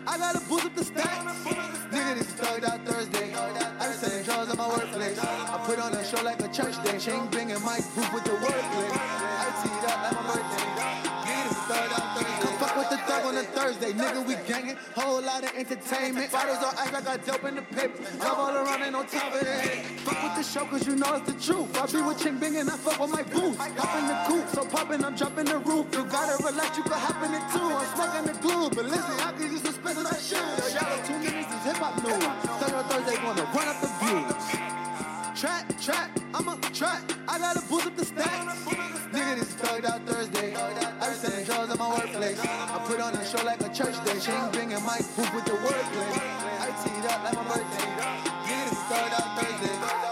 I gotta boost up the stats. Nigga, this is thugged out Thursday. I be selling drugs at my workplace. I put on a show like a church day. Chain banging Mike Booth with the wordplay. I teed up like my birthday. Nigga, this is thugged out Thursday. Come fuck with the thug on a Thursday. Nigga, we gangin'. Whole lot of entertainment. Fighters all act like I dope in the paper. Love all around, ain't no top of it. Fuck with the show, cause you know it's the truth. I be with Ching Bing and I fuck with my boots. Hop in the coupe, so poppin', I'm jumping the roof. You gotta relax, you can hop in it too. I'm smoking the glue, but listen, I can use the spin my shoes. Yo, y'all 2 minutes is hip hop news. Thug on Thursday gonna run up the views. Trap, I'm a trap. I gotta boost up the stats. Nigga, this is thugged out Thursday. I be selling drugs at my workplace. I put on a show like a church day. Chain Bing and Mike Booth with the wordplay. I teed up like my birthday. Nigga, this is thugged out Thursday.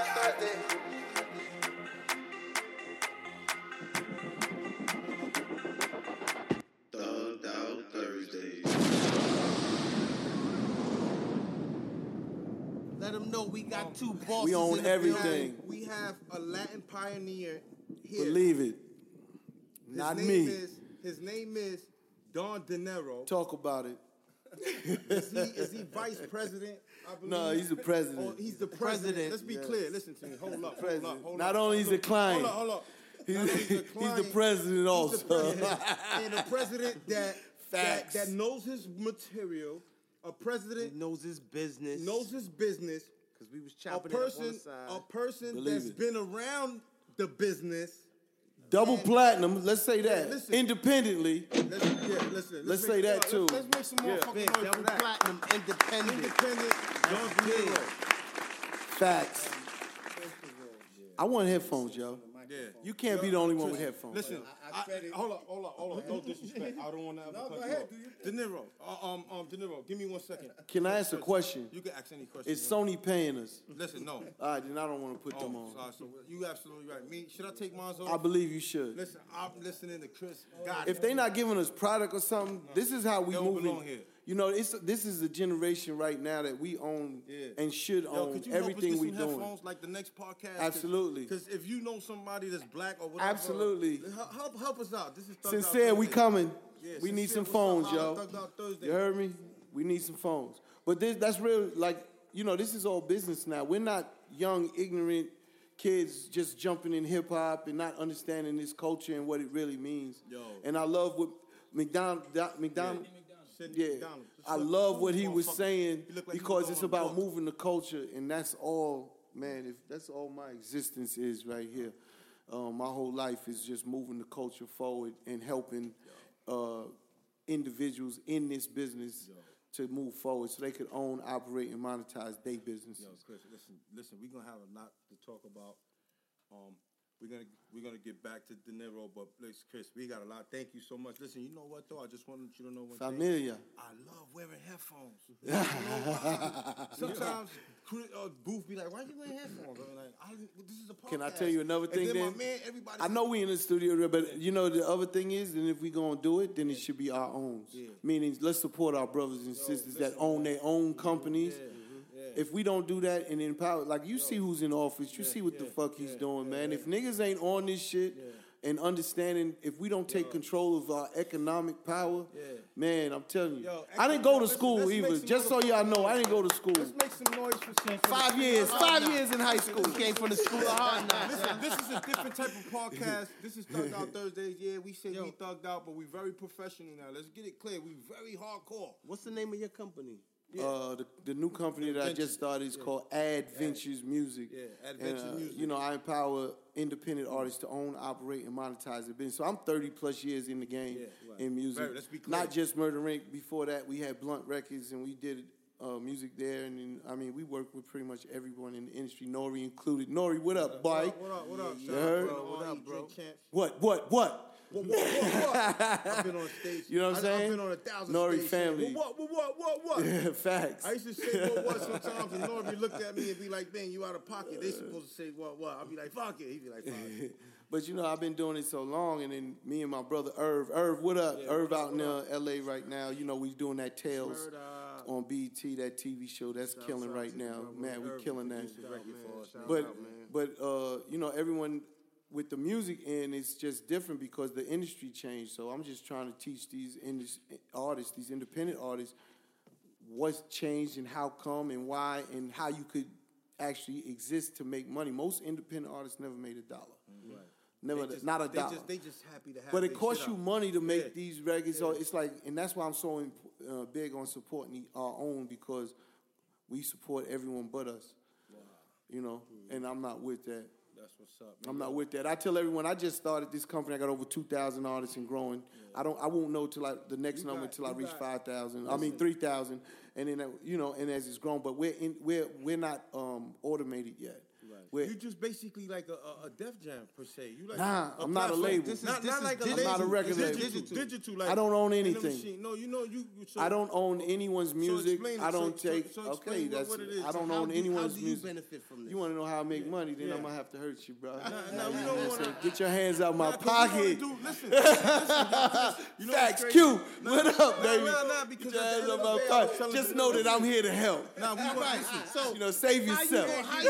Thugged Out Thursdays. Let them know we got two bosses. We own in the everything. building. We have a Latin pioneer here. Believe it. Not me. His name is Don Dinero. Talk about it. Is he vice president? I believe? No, he's the president. Oh, he's the president. Let's be clear. Listen to me. Hold up. Not only is he a client. Hold up. He's the president also. And a president that Facts. that knows his material. A president He knows his business. because we was a chopping it up on the person side. Believe that's it. been around the business. Double platinum, let's say that. listen. Independently. Listen. Let's say that too. Let's make some more fucking Big noise for double that. platinum, independent. Independent. Don Dinero. Facts. I want headphones, yo. Yeah. You can't be the only one with headphones. Listen, hold on. No disrespect. I don't want to ever cut you off. De Niro, De Niro, give me 1 second. Can I ask a question? You can ask any question. Is Sony paying us? Listen, no. All right, then I don't want to put them on. So you absolutely right. Me, should I take mine off? I believe you should. Listen, I'm listening to Chris. God, If they not giving us product or something, this is how we They don't move belong it. here. You know, this is the generation right now that we own and should own could you help us everything get we some doing. headphones like the next podcast? Absolutely. Because if you know somebody that's black or whatever, Absolutely. help us out. This is Thugged Out Sincere, we Thursday. coming. Yeah, We need Sincere, some what's phones, up? yo. Thugged Out Thursday. You heard me? We need some phones. But that's real, like, you know, this is all business now. We're not young, ignorant kids just jumping in hip hop and not understanding this culture and what it really means. Yo. And I love what McDonald. Sidney Yeah, McDonald. I love what he was Motherfucker. saying He look like he because was it's on the about book. moving the culture, and that's all, man. If that's all my existence is right here. My whole life is just moving the culture forward and helping individuals in this business to move forward, so they could own, operate, and monetize their businesses. Yo, Chris, listen. We're gonna have a lot to talk about. We're gonna get back to De Niro, but please, Chris, we got a lot. Thank you so much. Listen, you know what though? I just wanted you to know one thing. Familia. I love wearing headphones. I don't know why. Sometimes Booth be like, "Why you wearing headphones?" I'm like, "This is a podcast." Can I tell you another thing? And then Then my man, everybody. I know we in the studio, but you know the other thing is, and if we gonna do it, then it should be our own. Yeah. Meaning, let's support our brothers and sisters that own their own companies. If we don't do that and empower, like you see who's in office, you see what the fuck he's doing, man. If niggas ain't on this shit and understanding, if we don't take control of our economic power, man, I'm telling you, I didn't go to school let's make either. some Just so y'all know, I didn't go to school. Let's make some noise for some. 5 years, 5 years in high school. Came from the school of hard knocks. Listen, this is a different type of podcast. This is Thugged Out Thursdays. Yeah, we say we thugged out, but we very professional now. Let's get it clear. We very hardcore. What's the name of your company? The new company that I just started is called Adventures Music. Yeah, Adventures Music. You know, I empower independent artists to own, operate, and monetize their business. So I'm 30 plus years in the game in music. Very, let's be clear. Not just Murder Inc. Before that, we had Blunt Records, and we did music there. And then, I mean, we work with pretty much everyone in the industry, Nori included. Nori, what up, boy? What up, You heard? What up, bro? What? I've been on stage. You know what I'm saying? I've been on 1,000 Nori stages. family. What? Facts. I used to say what sometimes, and Nori looked at me and be like, "Man, you out of pocket." They supposed to say what. I'll be like, "Fuck it." He'd be like, "Fuck it." But you know, I've been doing it so long, and then me and my brother Irv, what up? Irv out in L.A. right now. You know, we doing that Tales on BET, that TV show that's killing right now. Man, we killing that. But you know, everyone with the music end, it's just different because the industry changed. So I'm just trying to teach these artists, these independent artists, what's changed and how come and why and how you could actually exist to make money. Most independent artists never made $1. Right. Never, They just- not a they dollar. They just happy to have. But it their costs shit you out. money to make Yeah. these records. So it's like, and that's why I'm so big on supporting our own, because we support everyone but us. You know, and I'm not with that. That's what's up. I'm not with that. I tell everyone, I just started this company. I got over 2,000 artists and growing. I won't know till the next You number got- until I you reach got- 5,000. I mean 3,000, and then and as it's grown. But we're not automated yet. We're, You just basically like a Def Jam per se. You like Nah, a I'm not a platform. label. This is, This not is like a digital. label. I'm not a record It's label. Digital. Like I don't own in the anything. machine. No, you. So, I don't own anyone's music. explain it. I don't So- take. so okay, explain that's. what it is. I don't How own do anyone's you music. benefit from this? You want to know how I make money? Then Yeah. I'm gonna have to hurt you, bro. Nah, we don't want to. Get your hands out my Nah, 'cause pocket. we wanna do- listen, you know Facts, what's Q. crazy? What up, baby? Nah, because Get your at the hands end out of my the day, I was pocket. telling Just you- know that I'm here to help. Nah, we want Right. listen. So You know, save yourself.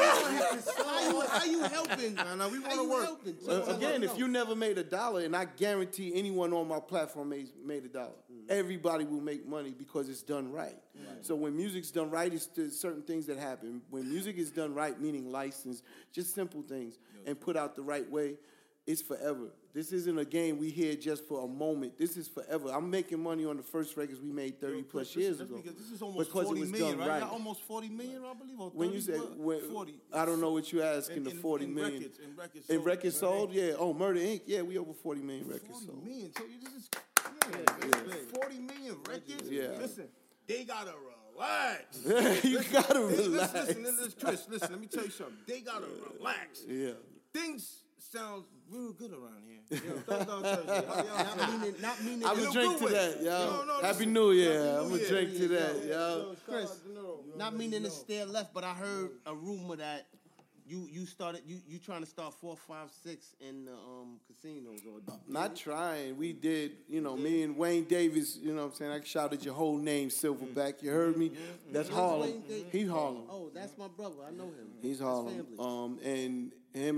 how you helping? Nah, we How want to you work. helping? So Again, if you never made $1, and I guarantee anyone on my platform made $1, everybody will make money because it's done right. So when music's done right, there's certain things that happen. When music is done right, meaning license, just simple things, and put out the right way, it's forever. This isn't a game we here just for a moment. This is forever. I'm making money on the first records we made 30 plus years That's ago. because this is almost because 40 it was million, done right? Y'all almost 40 million, I believe. Or When you 30, say, what? 40. I don't know what you're asking, the 40 million. In records sold, yeah. Oh, Murder Inc., yeah, we over 40 million records 40 sold. million. So this is 40 million records. Yeah. Listen, they gotta relax. You gotta Listen, relax. listen, Chris. Listen, let me tell you something. They gotta relax. Yeah. Things sound real good around here. Yo, Thursday. How y'all feeling? not meaning. I'm In gonna a drink good to way. that, yo. No, Happy listen. New Year. Happy I'm New gonna Year. drink to that, yo. Chris, not meaning to stay left, but I heard a rumor that you started you trying to start 4, 5, 6 in the casinos or Not trying. We did, me and Wayne Davis, you know what I'm saying? I shouted your whole name, Silverback. You heard me? That's Harlem. Wayne Davis? He's Harlem. Oh, that's my brother. I know him. He's His Harlem. family. And him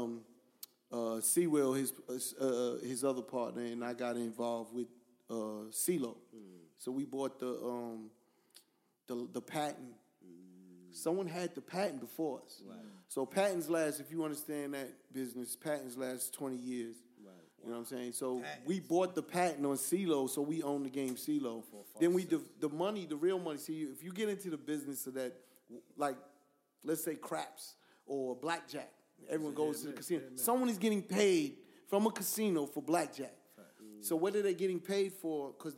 and Sewell, his other partner, and I got involved with CeeLo. So we bought the patent. Someone had the patent before us. Right. So patents last, if you understand that business, patents last 20 years. Right. You know what I'm saying? So we bought the patent on CeeLo, so we own the game CeeLo. Then the money, the real money, see, if you get into the business of that, like, let's say craps or blackjack, everyone goes to the casino. Someone is getting paid from a casino for blackjack. So what are they getting paid for? Because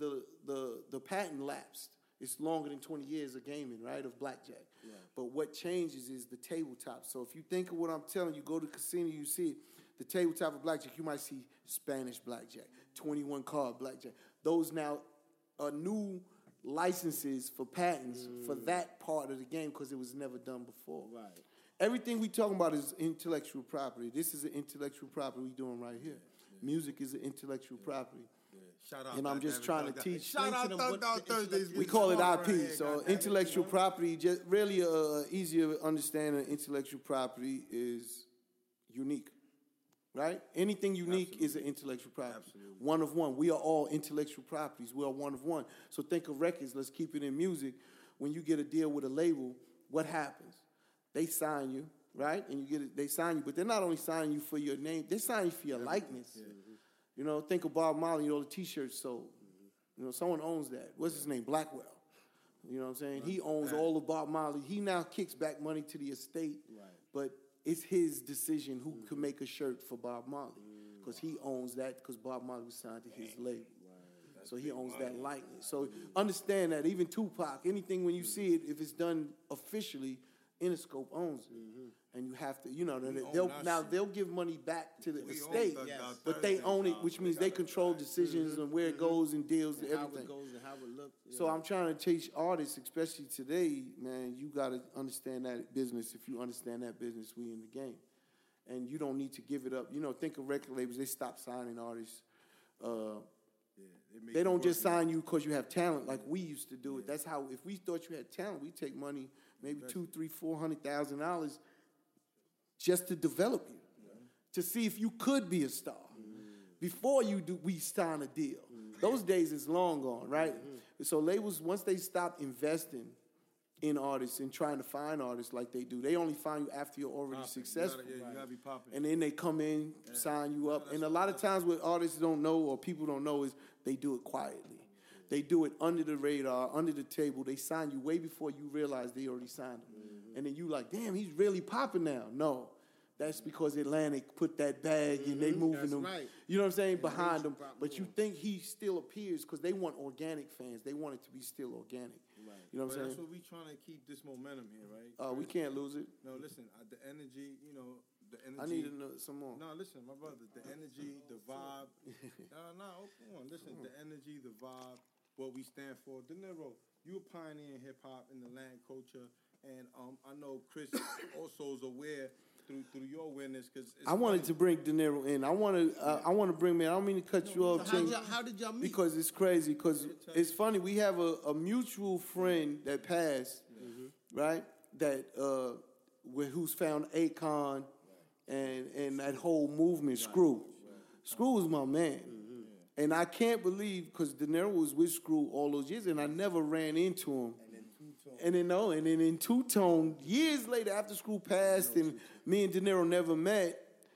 the patent lapsed. It's longer than 20 years of gaming, right, of blackjack. Yeah. But what changes is the tabletop. So if you think of what I'm telling you, go to the casino, you see it. The tabletop of blackjack, you might see Spanish blackjack, 21 card blackjack. Those now are new licenses for patents for that part of the game because it was never done before. Right. Everything we talking about is intellectual property. This is an intellectual property we doing right here. Yeah. Music is an intellectual property. Shout out, and I'm just trying to teach. Shout out Thugged Out Thursdays. We call it IP. So intellectual property, just really easier understanding of intellectual property is unique, right? Anything unique is an intellectual property. Absolutely. One of one. We are all intellectual properties. We are one of one. So think of records. Let's keep it in music. When you get a deal with a label, what happens? They sign you, right? And you get it. They sign you, but they're not only signing you for your name. They're signing you for your likeness. Yeah. You know, think of Bob Marley, the T-shirts sold. You know, someone owns that. What's his name? Blackwell. You know what I'm saying? He owns all of Bob Marley. He now kicks back money to the estate, but it's his decision who can make a shirt for Bob Marley because he owns that because Bob Marley was signed to his label. So he owns that likeness. So understand that even Tupac, anything when you see it, if it's done officially, Interscope owns it. And you have to, they'll give money back to the estate, but they own it, which means they control decisions and where it goes and deals and everything. How it goes and how it looks. So I'm trying to teach artists, especially today, man, you got to understand that business. If you understand that business, we in the game. And you don't need to give it up. You know, think of record labels, they stop signing artists. They don't just sign you because you have talent like we used to do it. That's how, if we thought you had talent, we take money, maybe $200,000, $300,000, $400,000 just to develop you, to see if you could be a star. Before we sign a deal. Those days is long gone, right? So labels, once they stop investing in artists and trying to find artists like they do, they only find you after you're already successful. You gotta be popping. And then they come in, sign you up. And a lot of times what artists don't know or people don't know is they do it quietly. They do it under the radar, under the table. They sign you way before you realize they already signed them. And then you like, damn, he's really popping now. No. That's because Atlantic put that bag and they moving them. Right. You know what I'm saying? Behind them. But you think he still appears because they want organic fans. They want it to be still organic. Right. You know what I'm That's saying? what we trying to keep this momentum here, right? We can't lose it. No, listen, the energy, the energy. I need to know some more. No, listen, my brother, the energy, the vibe. Come on, listen, the energy, the vibe, what we stand for. De Niro, you a pioneer in hip hop in the Latin culture, and I know Chris also is aware through your awareness because I wanted to bring De Niro in. I want to bring me. I don't mean to cut you off, Ching, How did y'all meet? because it's crazy. Because it's funny. We have a mutual friend that passed, right? That who's found Akon and that whole movement. Screw is my man, and I can't believe because De Niro was with Screw all those years, and I never ran into him. And then in Two Tone, years later after Screw passed and me and De Niro never met,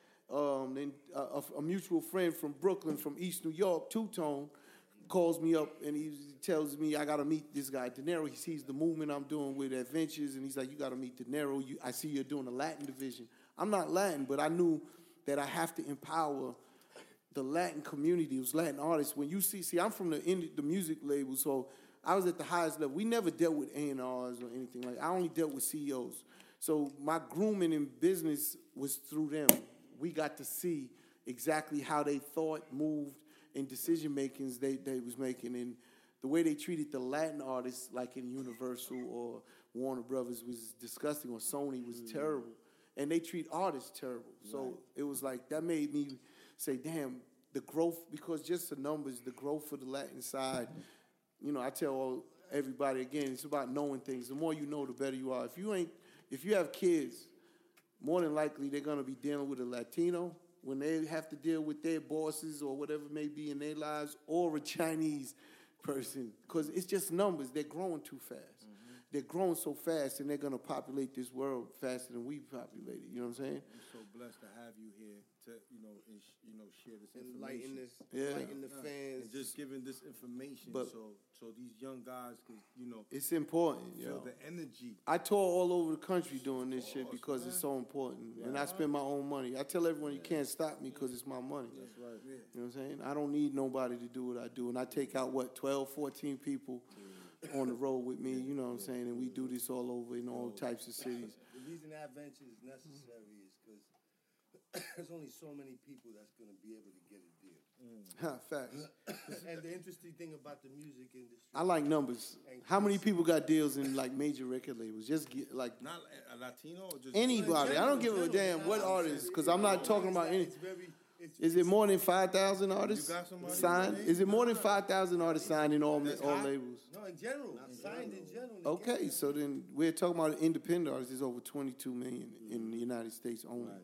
then a mutual friend from Brooklyn, from East New York, Two Tone, calls me up and he tells me I got to meet this guy, De Niro. He sees the movement I'm doing with Adventures and he's like, you got to meet De Niro. I see you're doing a Latin division. I'm not Latin, but I knew that I have to empower the Latin community, those Latin artists. When you see, I'm from the music label, so I was at the highest level. We never dealt with A&Rs or anything like that. I only dealt with CEOs. So my grooming in business was through them. We got to see exactly how they thought, moved, and decision makings they was making. And the way they treated the Latin artists, like in Universal or Warner Brothers, was disgusting, or Sony was terrible. And they treat artists terrible. So it was like, that made me say, damn, the growth, because just the numbers, the growth for the Latin side, I tell everybody again, it's about knowing things. The more you know, the better you are. If you have kids, more than likely they're gonna be dealing with a Latino when they have to deal with their bosses or whatever may be in their lives, or a Chinese person, because it's just numbers. They're growing too fast. They're growing so fast, and they're gonna populate this world faster than we populate it. You know what I'm saying? I'm so blessed to have you here to share this Enlighten information. enlighten the fans. And just giving this information, But- so these young guys can It's important, feel yo. the energy. I tour all over the country doing this shit because it's so important, and I spend my own money. I tell everyone you can't stop me because it's my money. That's right. You know what I'm saying? I don't need nobody to do what I do, and I take out 12, 14 people on the road with me. You know what I'm saying? And we do this all over in all types of cities. The reason Adventure is necessary is because there's only so many people that's going to be able to get a deal. Facts. And the interesting thing about the music industry, I like numbers. How many people got deals in like major record labels? Just get like Not a Latino or just anybody. I don't give a damn what artist, because I'm not talking about any. Is it more than 5,000 artists You got somebody signed? today? Is it more than 5,000 artists signed in all labels? No, in general, signed in general. Okay, so then we're talking about independent artists. There's over 22 million in the United States only.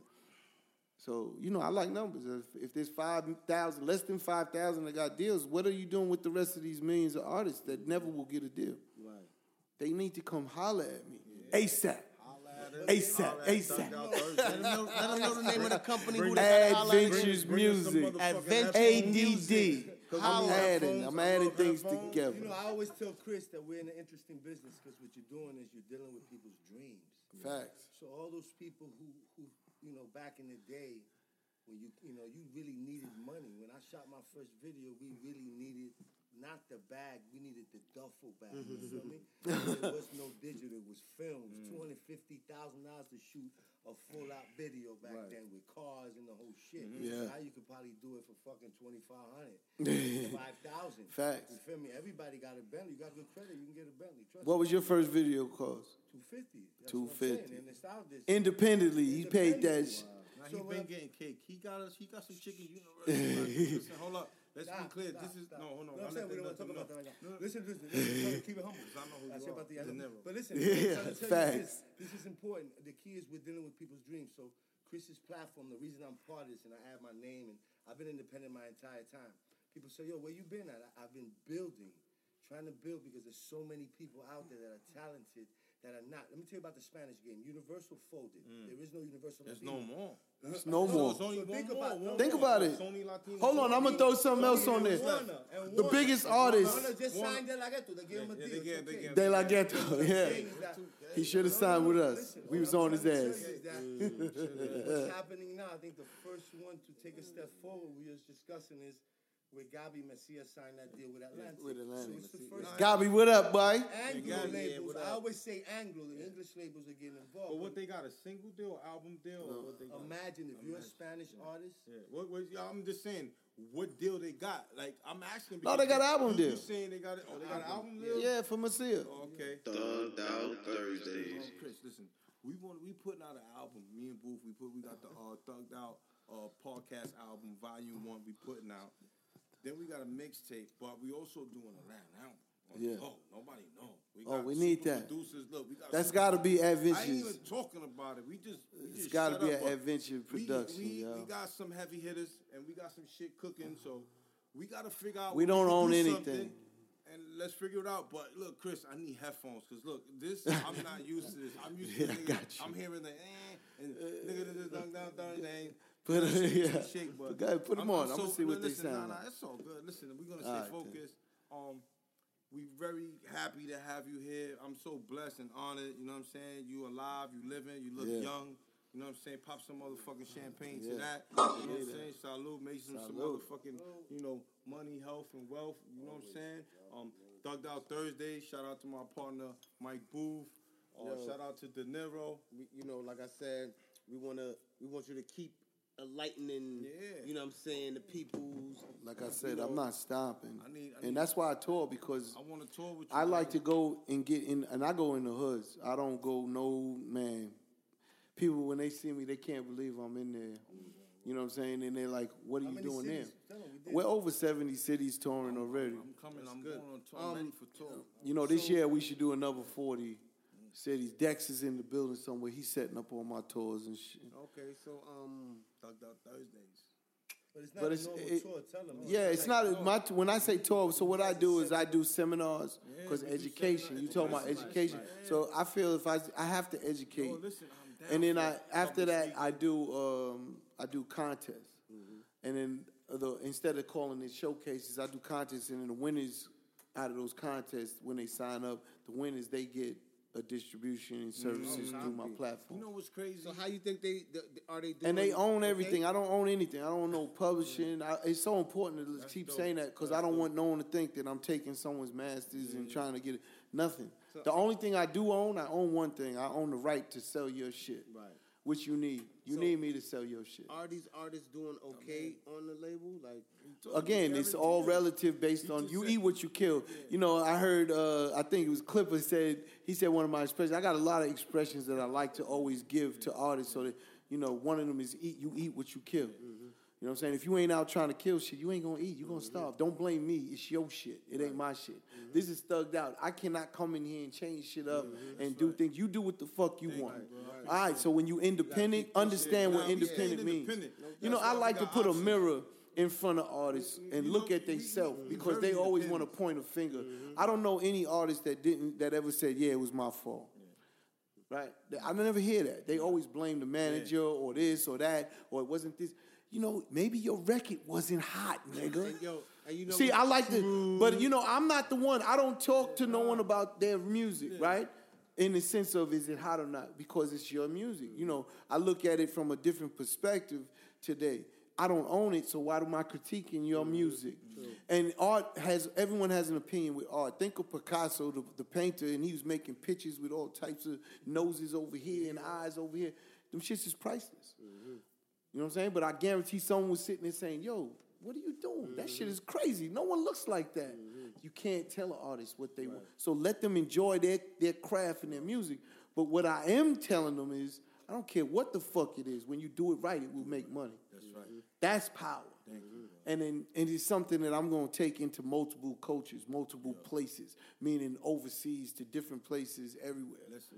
So, I like numbers. If there's 5,000, less than 5,000 that got deals, what are you doing with the rest of these millions of artists that never will get a deal? Right. They need to come holler at me. ASAP. ASAP. ASAP. Let them know the name of the company. Who they gotta holler at. Adventures Music. ADD. I'm adding things together. I always tell Chris that we're in an interesting business because what you're doing is you're dealing with people's dreams. Facts. So all those people who back in the day, when you really needed money. When I shot my first video, we really needed not the bag, we needed the duffel bag. You feel me? There was no digital, it was films. $250,000 to shoot a full-out video back then with cars and the whole shit. Yeah. Now you could probably do it for fucking $2,500, $5,000. Facts. You feel me? Everybody got a Bentley. You got good credit, you can get a Bentley. Trust What me. was your first video cost? $250. That's what I'm saying. $250. And it's out this Independently, he paid that. Now So he when been I- getting cake. He got some chicken university. Listen, hold up. Let's be clear. This is stop. no, hold on. No, I'm saying we don't want to talk about that right now. Listen, keep it humble. I know who I you say are. about the De other. Niro. But listen, Yeah, I'm trying to tell you facts. this is important. The key is we're dealing with people's dreams. So Chris's platform, the reason I'm part of this and I add my name, and I've been independent my entire time. People say, yo, where you been at? I've been building, trying to build because there's so many people out there that are talented that are not. Let me tell you about the Spanish game. Universal folded. There is no Universal. There's Latino. no more. There's no more. There's only So one think more. about- One Think more. about it. Sony Latino. Hold on, I'm gonna throw something else on there. Warner, and The Warner. biggest artist, Warner just signed De La Ghetto. They gave him a Yeah, deal. they It's gave- okay. De La Ghetto. Yeah, Thing is that- he should have signed with us. We was on his ass. What's happening now? I think the first one to take a step forward we was discussing is where Gabi Messiah signed that deal with Atlantic. With Atlantic. So it's the first Gabi, what up, boy? Anglo Gabi, labels. what I up? always say Anglo. The English labels are getting involved. But what they got, a single deal, album deal, or what they got? Imagine if you're a Spanish artist. Yeah. I'm just saying, what deal they got? Like, I'm asking. No, they got an album you deal. saying they got it? Oh, they got an album deal? Yeah, for Messiah. Okay. Thugged Out Thursdays. Chris, listen, we putting out an album. Me and Booth, we got the Thugged Out podcast album, Volume 1. We putting out. Then we got a mixtape, but we also doing a rap album. Yeah. Oh, nobody know. We need super that. Producers, look, we got. That's super- got to be I ain't even Adventures. talking about it. We just It's got to shut be up, an but Adventure production, we yo. got some heavy hitters and we got some shit cooking, so we got to figure out. We what don't can own do anything. something, and let's figure it out. But look, Chris, I need headphones because look, this I'm not used to this. I'm used to. Yeah, I niggas, got you. I'm hearing the and nigga down. But yeah, Shake, but go ahead, put them on. I'm gonna see what they listen, sound Nah, like. it's all good. Listen, we're gonna All stay right, then. focused. We very happy to have you here. I'm so blessed and honored. You know what I'm saying? You alive, you living, you look Yeah. young. You know what I'm saying? Pop some motherfucking champagne Yeah. to that. You know what I'm saying? Salute, make some Salute. motherfucking, money, health, and wealth. You know what I'm saying? Thugged Out Thursday. Shout out to my partner Mike Booth. Shout out to De Niro. Like I said, we want you to keep enlightening. Yeah. You know what I'm saying? The people's. Like I said, I'm not stopping. I need- And that's why I tour, because I want to tour with you. I like to go and get in, and I go in the hoods. I don't go, man. People, when they see me, they can't believe I'm in there. You know what I'm saying? And they're like, what are How you many doing there? cities? Tell 'em we did. We're over 70 cities touring already. I'm coming. I'm going on tour. I'm ready for tour. This year we should do another 40 cities. Dex is in the building somewhere. He's setting up all my tours and shit. Okay, so Thugged Out Thursdays. But it's not But a it's normal it, tour. Tell them. yeah, it's not when I say tour. So what I do is I do seminars because education. You talking about education. So I feel if I have to educate, Listen, I'm down and then for after public that I do contests, and then instead of calling it showcases, I do contests, and then the winners out of those contests, when they sign up, the winners they get a distribution and services through my platform. You know what's crazy? how you think are they doing? And they own okay? everything. I don't own anything. I don't know publishing. It's so important to keep saying that because I don't want no one to think that I'm taking someone's masters and trying to get it. Nothing. The only thing I own one thing. I own the right to sell your shit. Right. Which you need. You need me to sell your shit. Are these artists doing okay on the label? Like, Again, it's all relative based on you eat what you kill. I heard, I think it was Clipper said, he said one of my expressions, I got a lot of expressions that I like to always give to artists so that, one of them is you eat what you kill. You know what I'm saying? If you ain't out trying to kill shit, you ain't gonna eat. You're gonna starve. Don't blame me. It's your shit. It ain't my shit. This is thugged out. I cannot come in here and change shit up and do things. You do what the fuck you want. All right, so when you independent, understand what independent means. I like to put a mirror in front of artists and look at themselves because they always want to point a finger. I don't know any artist that ever said, yeah, it was my fault. Right? I never hear that. They always blame the manager or this or that or it wasn't this. Maybe your record wasn't hot, nigga. See, I like to, but I'm not the one. I don't talk to no one about their music, right? In the sense of is it hot or not? Because it's your music. I look at it from a different perspective today. I don't own it, so why am I critiquing your music? And everyone has an opinion with art. Think of Picasso, the painter, and he was making pictures with all types of noses over here and eyes over here. Them shits is priceless. You know what I'm saying? But I guarantee someone was sitting there saying, yo, what are you doing? That shit is crazy. No one looks like that. You can't tell an artist what they want. So let them enjoy their craft and their music. But what I am telling them is, I don't care what the fuck it is. When you do it right, it will make money. That's right. That's power. And it's something that I'm going to take into multiple cultures, multiple places, meaning overseas to different places everywhere. Listen,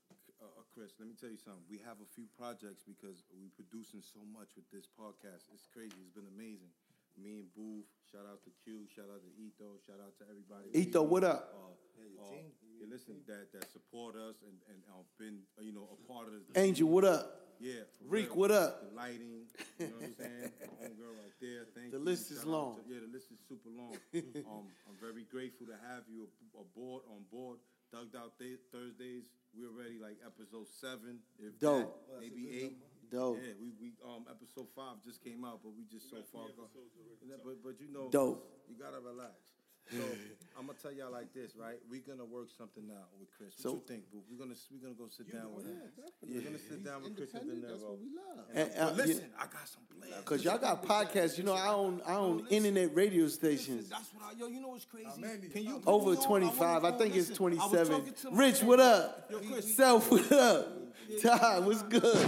Chris, let me tell you something. We have a few projects because we're producing so much with this podcast. It's crazy. It's been amazing. me and Booth. Shout out to Q. Shout out to Etho. Shout out to everybody. Etho, what up? Listen, that support us and been a part of this. Angel, what up? Yeah. Reek, what up? The lighting, you know what I'm saying? My homegirl right there. Thank you. The list is long. The list is super long. I'm very grateful to have you on board. Thugged Out Thursdays. We're already like episode 7. If Dope. That, maybe 8. Dope. Yeah, we episode 5 just came out, but we just so far gone. But Dope. You gotta relax. So I'm gonna tell y'all like this, right? We're gonna work something out with Chris. What you think, Boo? We're gonna go sit down with him. We're gonna sit down with Chris and That's what Dinero. we love. But listen, I got some plans. Cause y'all got podcasts. You know, I own internet radio stations. That's what you know what's crazy? Can you Over 25. I think it's 27. Rich, what up? Self, what up? Ty, what's good?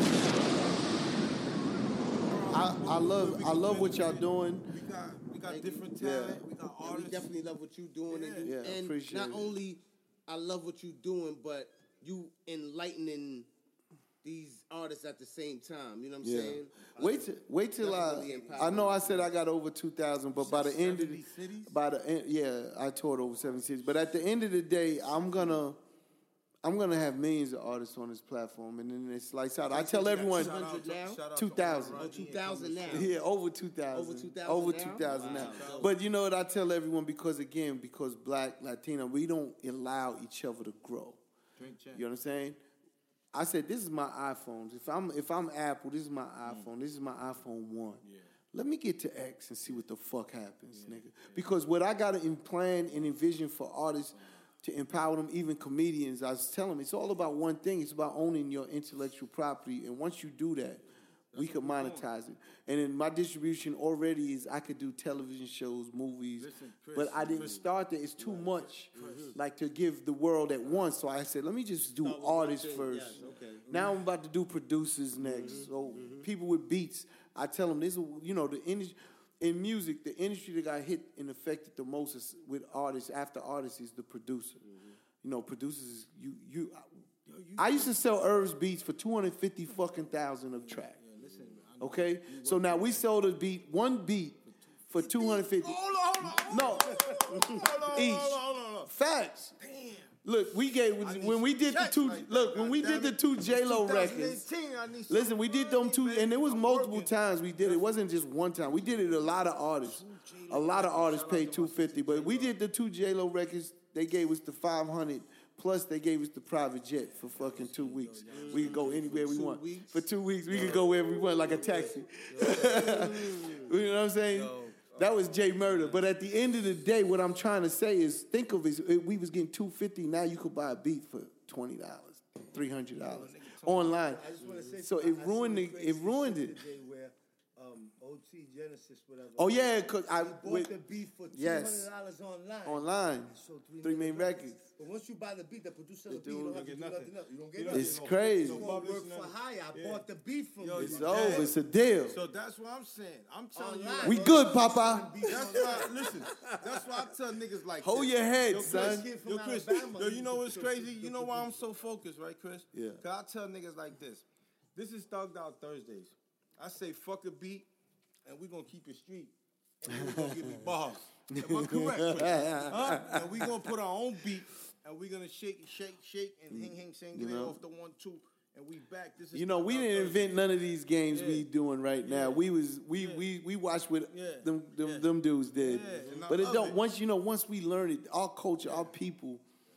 I love what y'all doing. We got different talent. We got We artists. definitely love what you're doing, Yeah, and appreciate not it. only I love what you're doing, but you enlightening these artists at the same time. You know what I'm saying? Wait till Definitely I empowering. know I said I got over 2,000, but by the end of 70 cities? I toured over 7 cities. But at the end of the day, I'm gonna have millions of artists on this platform, and then it's lights out. I tell everyone, Shout out to- now? shout out to 2,000. Rodney Oh, 2,000 now. yeah, over 2,000, Over 2,000 over now? 2,000 now. Wow. But you know what I tell everyone, because Black, Latino, we don't allow each other to grow. Drink champ. You know what I'm saying? I said, this is my iPhones. If I'm Apple, this is my iPhone. This is my iPhone 1. Yeah. Let me get to X and see what the fuck happens, nigga. Because what I got to plan and envision for artists to empower them, even comedians, I was telling them, it's all about one thing. It's about owning your intellectual property. And once you do that, we could monetize it. And then my distribution already is I could do television shows, movies. Listen, Chris, but I didn't start there. It's too much, like, to give the world at once. So I said, let me just do artists first. Yes, okay. Now I'm about to do producers next. So people with beats, I tell them this is, the industry. In music, the industry that got hit and affected the most is with artists, after artists, is the producer. Producers, I used to sell Irv's beats for 250 fucking thousand a track. Okay? So now we sold one beat for 250. No. Each. Facts. Look, when we did the two J-Lo records. Listen, we did them two, and it was multiple times we did it. It wasn't just one time. We did it a lot of artists. A lot of artists paid $250, but we did the two J-Lo records. They gave us the 500, plus they gave us the private jet for fucking 2 weeks. We could go anywhere we want. For 2 weeks, we could go wherever we want, like a taxi. You know what I'm saying? That was Jay Murder. But at the end of the day, what I'm trying to say is, think of it, we was getting $250. Now you could buy a beat for $20, $300 online. I just want to say, So it ruined it. Today where OT Genesis, whatever. Oh yeah, cause I bought the beat for $200 yes. online. Online. So 3 million records. But once you buy the beat, the producer of the beat, dude you don't don't have to get do nothing. nothing else. You don't get nothing. It's crazy. It's gonna work for hire. I bought the beat from you. It's over. It's a deal. So that's what I'm saying. I'm telling Online. you. We good, Papa. That's why I tell niggas like Hold this. your head, Yo, son. Chris, From yo, Chris, Alabama. yo, you know what's crazy? You know why I'm so focused, right, Chris? Yeah. Cause I tell niggas like this. This is Thugged Out Thursdays. I say fuck a beat, and we gonna keep it street. And we gonna give me bars. Am I correct, Chris? Huh? And we gonna put our own beat, and we gonna shake, and hing, sing, get it off the 1, 2, and we back. This is We Thugged Out didn't Thursdays. invent none of these games we doing right now. We watched what them dudes did. Yeah, and I But it love don't it. once we learn it, our culture, our people,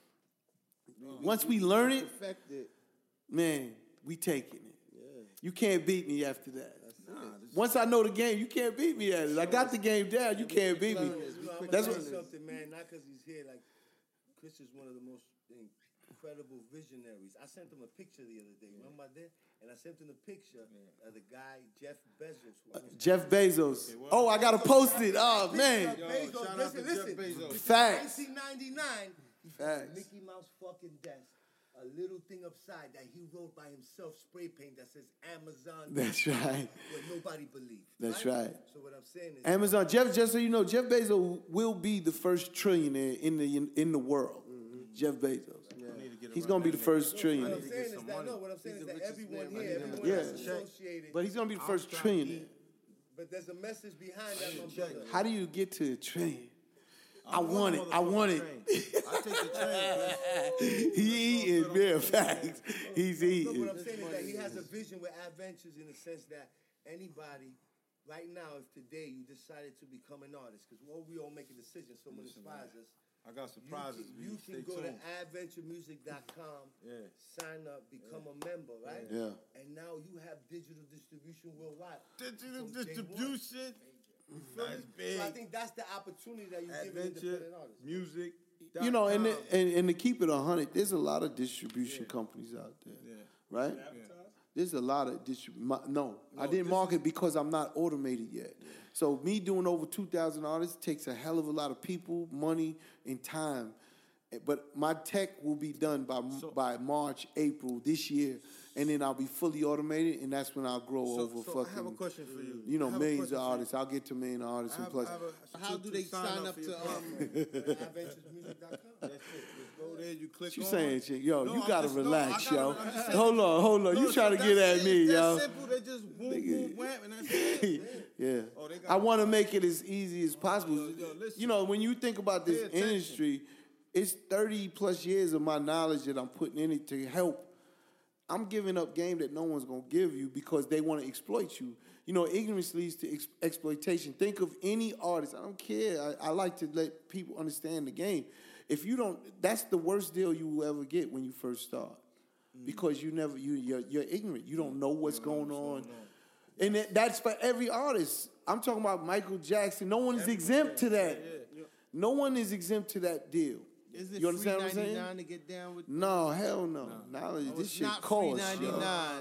once we learn it, Perfected. man, we taking it. You can't beat me after that. Once I know the game, you can't beat me at it. I got the game down. You can't beat me. I'm That's gonna what. tell you something, man. Not because he's here. Like, Chris is one of the most incredible visionaries. I sent him a picture the other day. Remember that? And I sent him a picture of the guy Jeff Bezos. Jeff Bezos. Oh, I gotta post it. Oh man. Bezos, shout out to listen. Jeff Bezos. Facts. 1999. He put Facts. Mickey Mouse fucking desk. A little thing upside that he wrote by himself, spray paint that says Amazon. That's right. What nobody believed. That's right. So what I'm saying is, Amazon. Just so you know, Jeff Bezos will be the first trillionaire in the world. Jeff Bezos. He's gonna be the first what trillionaire. I'm saying is that no. What I'm saying is that everyone here, everyone Yeah. that's associated. But he's gonna be the first trillionaire. But there's a message behind that, my brother. How do you get to a train? I want it. I want it. I take the train. He eating, real facts. He's No, eating. what I'm saying is that he has a vision with Adventures in the sense that anybody, right now, if today you decided to become an artist, because we all make a decision, someone inspires us. I got surprises. You Stay can go tuned. to adventuremusic.com, Yeah. sign up, become a member, right? Yeah. And now you have digital distribution worldwide. Digital From day one. distribution. Nice big. So I think that's the opportunity that you give Adventure, independent artists. music. You know, and to keep it 100, there's a lot of distribution companies out there, right? There's a lot of No, I didn't market because I'm not automated yet. So me doing over 2,000 artists takes a hell of a lot of people, money, and time. But my tech will be done by March, April this year, and then I'll be fully automated, and that's when I'll grow over fucking. I have a question for you. You know, millions of artists. I'll get to million artists and plus. How do they sign up to adventuremusic.com. That's it. Just go there, you click You on. saying shit, yo? No, You I'm gotta just- no, relax, I yo. gotta- I'm just saying- Hold on. You trying to get at me, that's yo? simple. They just boom, boom, wham, and that's it. Yeah. Oh, they got- I want to make it as easy as possible. yo, listen. You know, when you think about this Pay attention. industry, it's 30 plus years of my knowledge that I'm putting in it to help. I'm giving up game that no one's going to give you because they want to exploit you. You know, ignorance leads to exploitation. Think of any artist. I don't care. I like to let people understand the game. If you don't, that's the worst deal you will ever get when you first start. Because you're ignorant. You don't know what's going on. And that's for every artist. I'm talking about Michael Jackson. No one is exempt to that. No one is exempt to that deal. Is it You understand what I'm saying? $3.99 to get down with? No, hell no. Now this It's shit not costs, yo. $3.99.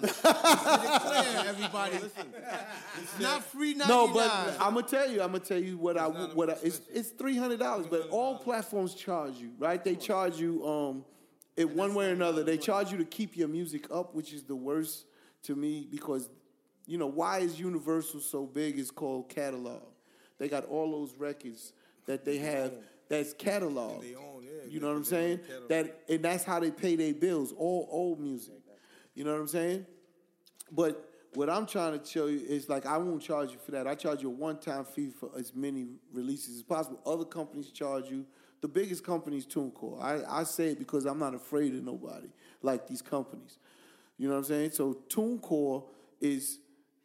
Clear, everybody. It's not $3.99. No, but I'm gonna tell you what it's $300, but all platforms charge you, right? They charge you in one way or another. They charge you to keep your music up, which is the worst to me because you know why is Universal so big? It's called catalog. They got all those records that they have that's catalog. They own, You know what I'm saying? And that's how they pay their bills, all old music. You know what I'm saying? But what I'm trying to show you is like I won't charge you for that. I charge you a one-time fee for as many releases as possible. Other companies charge you. The biggest company is TuneCore. I say it because I'm not afraid of nobody like these companies. You know what I'm saying? So TuneCore is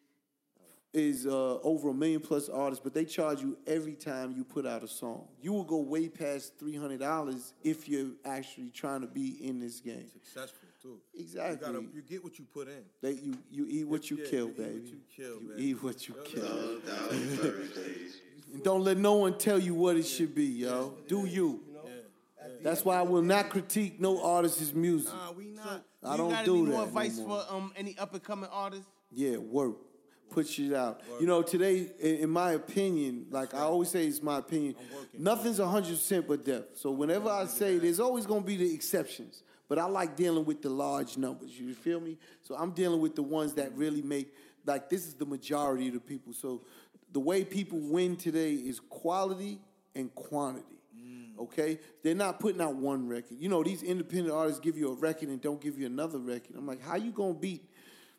over 1 million plus artists, but they charge you every time you put out a song. You will go way past $300 if you're actually trying to be in this game. Successful too. Exactly. You get what you put in. You eat what you kill, baby. You eat what you kill. Thursdays. And don't let no one tell you what it should be, yo. Do you. That's why I will not critique no artist's music. Nah, we not. I don't got do any that more no advice more. for any up and coming artists? Yeah, work. Put shit out. You know, today, in my opinion, like I always say, it's my opinion, nothing's 100% but death. So whenever I say, there's always going to be the exceptions. But I like dealing with the large numbers. You feel me? So I'm dealing with the ones that really make, like this is the majority of the people. So the way people win today is quality and quantity. Okay? They're not putting out one record. You know, these independent artists give you a record and don't give you another record. I'm like, how you going to beat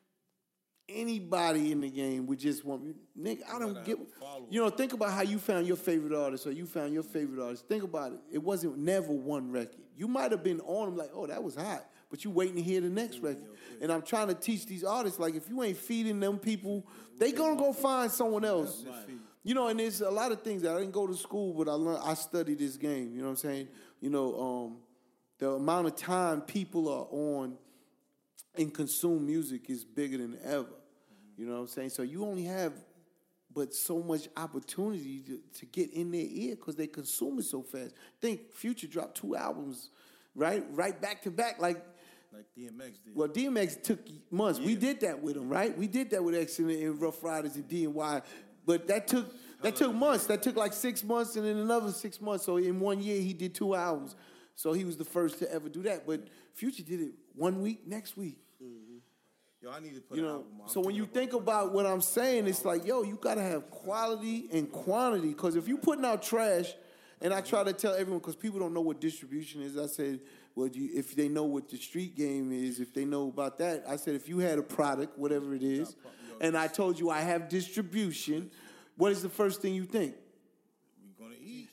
anybody in the game with just one? Nigga, I don't get. You know, think about how you found your favorite artist or you found your favorite artist. Think about it. It wasn't never one record. You might have been on them like, oh, that was hot, but you waiting to hear the next record. And I'm trying to teach these artists, like, if you ain't feeding them people, they gonna go find someone else. You know, and there's a lot of things that I didn't go to school, but I studied this game. You know what I'm saying? You know, the amount of time people are on and consume music is bigger than ever. You know what I'm saying? So you only have but so much opportunity to get in their ear because they consume it so fast. Think Future dropped 2 albums, right back to back, like DMX did. Well, DMX took months. Yeah. We did that with him, right? We did that with Excellent and Rough Riders and DNY, but that took months. That took like 6 months and then another 6 months. So in 1 year, he did 2 albums. So he was the first to ever do that. But Future did it 1 week, next week. Yo, I need to put an album out. So when you think about what I'm saying, it's like, yo, you got to have quality and quantity. Because if you putting out trash, and I try to tell everyone, because people don't know what distribution is, I said, well, if they know what the street game is, if they know about that, I said, if you had a product, whatever it is, and I told you I have distribution, what is the first thing you think? We're gonna eat.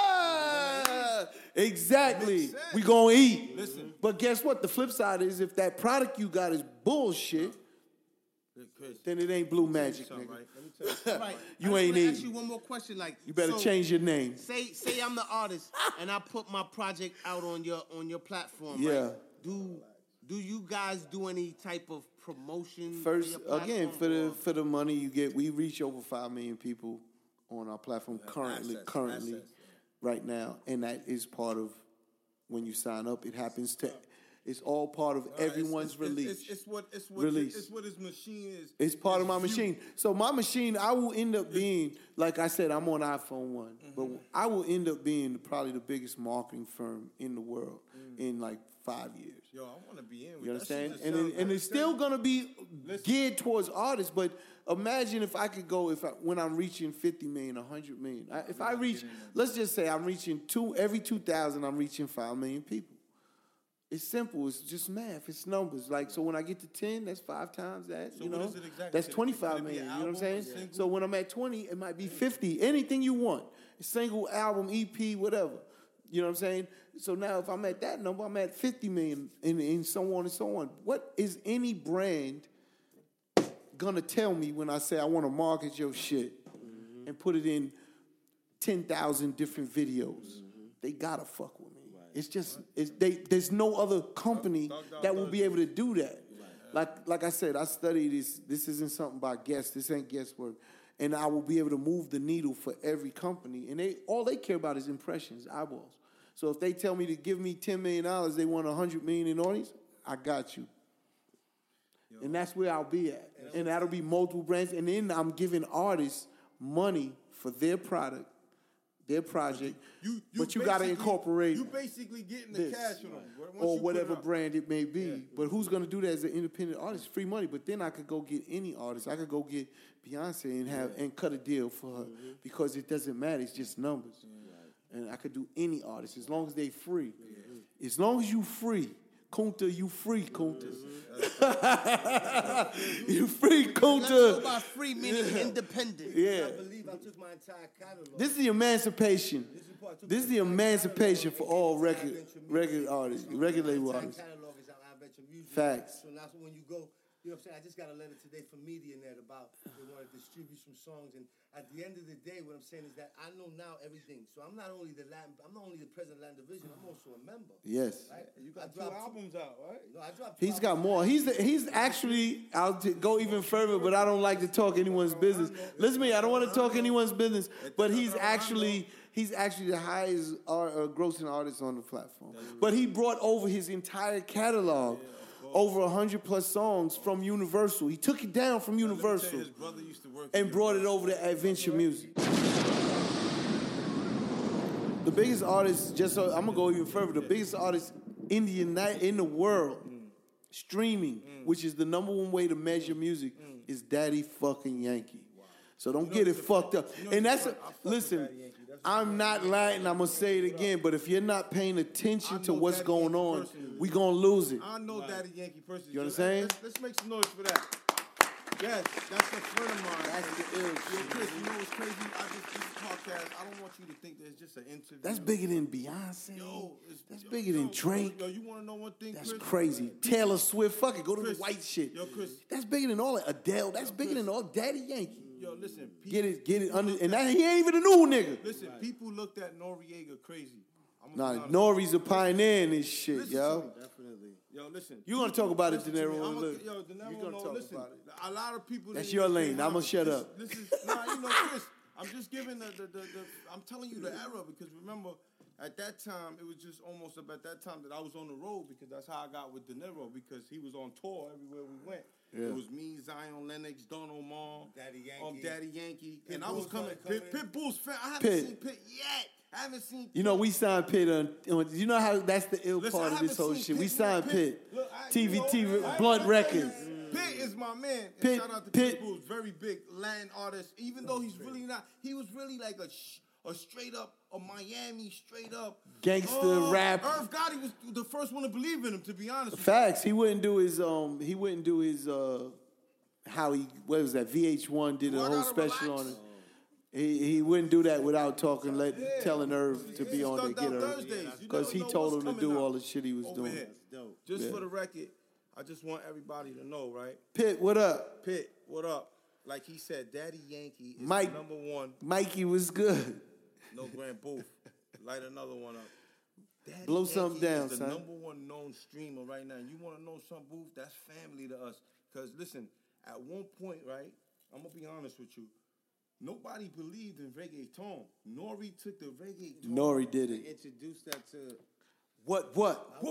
Exactly. Makes sense. We gonna eat. Listen. But guess what? The flip side is if that product you got is bullshit, Chris, then it ain't blue magic, something, nigga. right? Let me tell you something. Right. You I ain't just wanna eating. ask you one more question. Like, You better so, change your name. Say I'm the artist and I put my project out on your platform. Yeah. Right? Do you guys do any type of promotion? First, for your again, platform, or- for the money you get, we reach over 5 million people on our platform currently, Access. right now, and that is part of when you sign up. It happens to. It's all part of everyone's release. It's what Release. It's what his machine is. It's part of my It's you. machine. So my machine, I will end up being, like I said, I'm on iPhone 1, but I will end up being probably the biggest marketing firm in the world in like 5 years. Yo, I want to be in with You that shit understand? just And sounds and like it's still that. gonna be Listen. geared towards artists. But imagine if I could go when I'm reaching 50 million, 100 million. If I reach, let's just say I'm reaching every 2,000, I'm reaching 5 million people. It's simple. It's just math. It's numbers. Like, so when I get to 10, that's 5 times that. So you what know, is it exactly? that's Could it 25 be million. an You know what I'm album, saying? a single? So when I'm at 20, it might be 50. Anything you want. A single, album, EP, whatever. You know what I'm saying? So now if I'm at that number, I'm at 50 million and so on and so on. What is any brand gonna tell me when I say I want to market your shit and put it in 10,000 different videos? They gotta fuck with me. It's just there's no other company that will be able to do that. Like I said, I study this. This isn't something by guess. This ain't guesswork. And I will be able to move the needle for every company. And all they care about is impressions, eyeballs. So if they tell me to give me $10 million, they want 100 million in audience, I got you. And that's where I'll be at. And that'll be multiple brands. And then I'm giving artists money for their product, their project. But you got to basically- incorporate You basically getting the this. cash from them. Once Or you put whatever it out. brand it may be. But who's going to do that as an independent artist? Free money. But then I could go get any artist. I could go get Beyonce and cut a deal for her because it doesn't matter. It's just numbers. And I could do any artist as long as they free. As long as you free. Kunta, you free, Kunta. You free, Let's go Kunta. by free meaning independent. Yeah. I believe I took my entire catalog. This is the emancipation. part. This is the emancipation for all record artists, record label My artists. catalog is out Adventure Music. Facts. So now when you go, you know what I'm saying? I just got a letter today from MediaNet about they want to distribute some songs, and at the end of the day, what I'm saying is that I know now everything. So I'm not only the president of Latin Division, I'm also a member. Yes. Right? You got I 2 dropped albums out, right? No, I dropped. He's got more. He's actually. Go even further, but I don't like to talk anyone's business. Listen to me. I don't want to talk anyone's business, but he's actually the highest grossing artist on the platform. But he brought over his entire catalog, over 100+ songs from Universal. He took it down from Universal His brother used to work and for brought it Universal. over to Adventure Music. The biggest artist, just so I'm gonna go even further, the biggest artist in the world, streaming, which is the #1 way to measure music, is Daddy fucking Yankee. So don't get it fucked up. And listen, I'm not Latin, I'm gonna say it again, but if you're not paying attention to what's going on, we gonna lose it. I know Daddy Yankee personally. You understand? Let's make some noise for that. Yes, that's a friend of mine. That's the ill Yo, shit. Chris, you know what's crazy? This podcast, I don't want you to think that it's just an interview. That's bigger than Beyonce. That's bigger than Drake. Yo, you want to know one thing, That's Chris? crazy. Taylor Swift, fuck it, go to Chris, the white shit. yo, Chris. That's bigger than all that. Adele, that's bigger than all Daddy Yankee. Yo, listen. Get it under, and that he ain't even a new nigga. Listen, people looked at Noriega crazy. I'm Nah, gonna be honest. Nori's a pioneer in this shit, Listen yo. to me. Yo, listen. You gonna talk about it, Listen to De me. Niro? I'ma- Look, Yo, De Niro, you gonna no, talk listen. about it. A lot of people. That's didn't your even lane. say I'ma how- shut this- up. This is, nah, you know, Chris. I'm just giving the I'm telling you the era because remember at that time it was just almost about that time that I was on the road because that's how I got with De Niro because he was on tour everywhere we went. Yeah. It was me, Zion Lennox, Don Omar, Daddy Yankee. Daddy Yankee, Pit and I was Bull coming. started coming. Pitbull's fan. I haven't Pit. seen Pit yet. I haven't seen. You know, we signed Pitt on, you know how that's the ill Listen, part I of this haven't whole seen shit. We Pitt, signed Pitt. Pitt. Look, TV, Blunt Records. Pitt is my man. And Pitt- shout out to Pitt- Pitbull, very big Latin artist. Even though he's really not, he was really like a straight up, a Miami straight up Gangster rap. Irv Gotti was the first one to believe in him. To be honest, with you. Facts. He wouldn't do his how he, what was that, VH1 did a Well, I whole gotta special relax. on it. He wouldn't do that without telling Irv to be on there, Thugged get Out Irv. Thursdays. You Because he never know told what's him to coming do out all the shit he was over doing. here. Dope. Just Yeah. for the record, I just want everybody to know, right? Pitt, what up? Pitt, what up? Like he said, Daddy Yankee is Mike. the number one. Mikey was good. No Grand Booth. Light another one up. Daddy Blow something Yankee down, is the son. number one known streamer right now. You want to know something, Booth? That's family to us. Because listen, at one point, right, I'm going to be honest with you. Nobody believed in reggaeton. Nori took the reggaeton. Nori did it. Introduce that to. What? What? I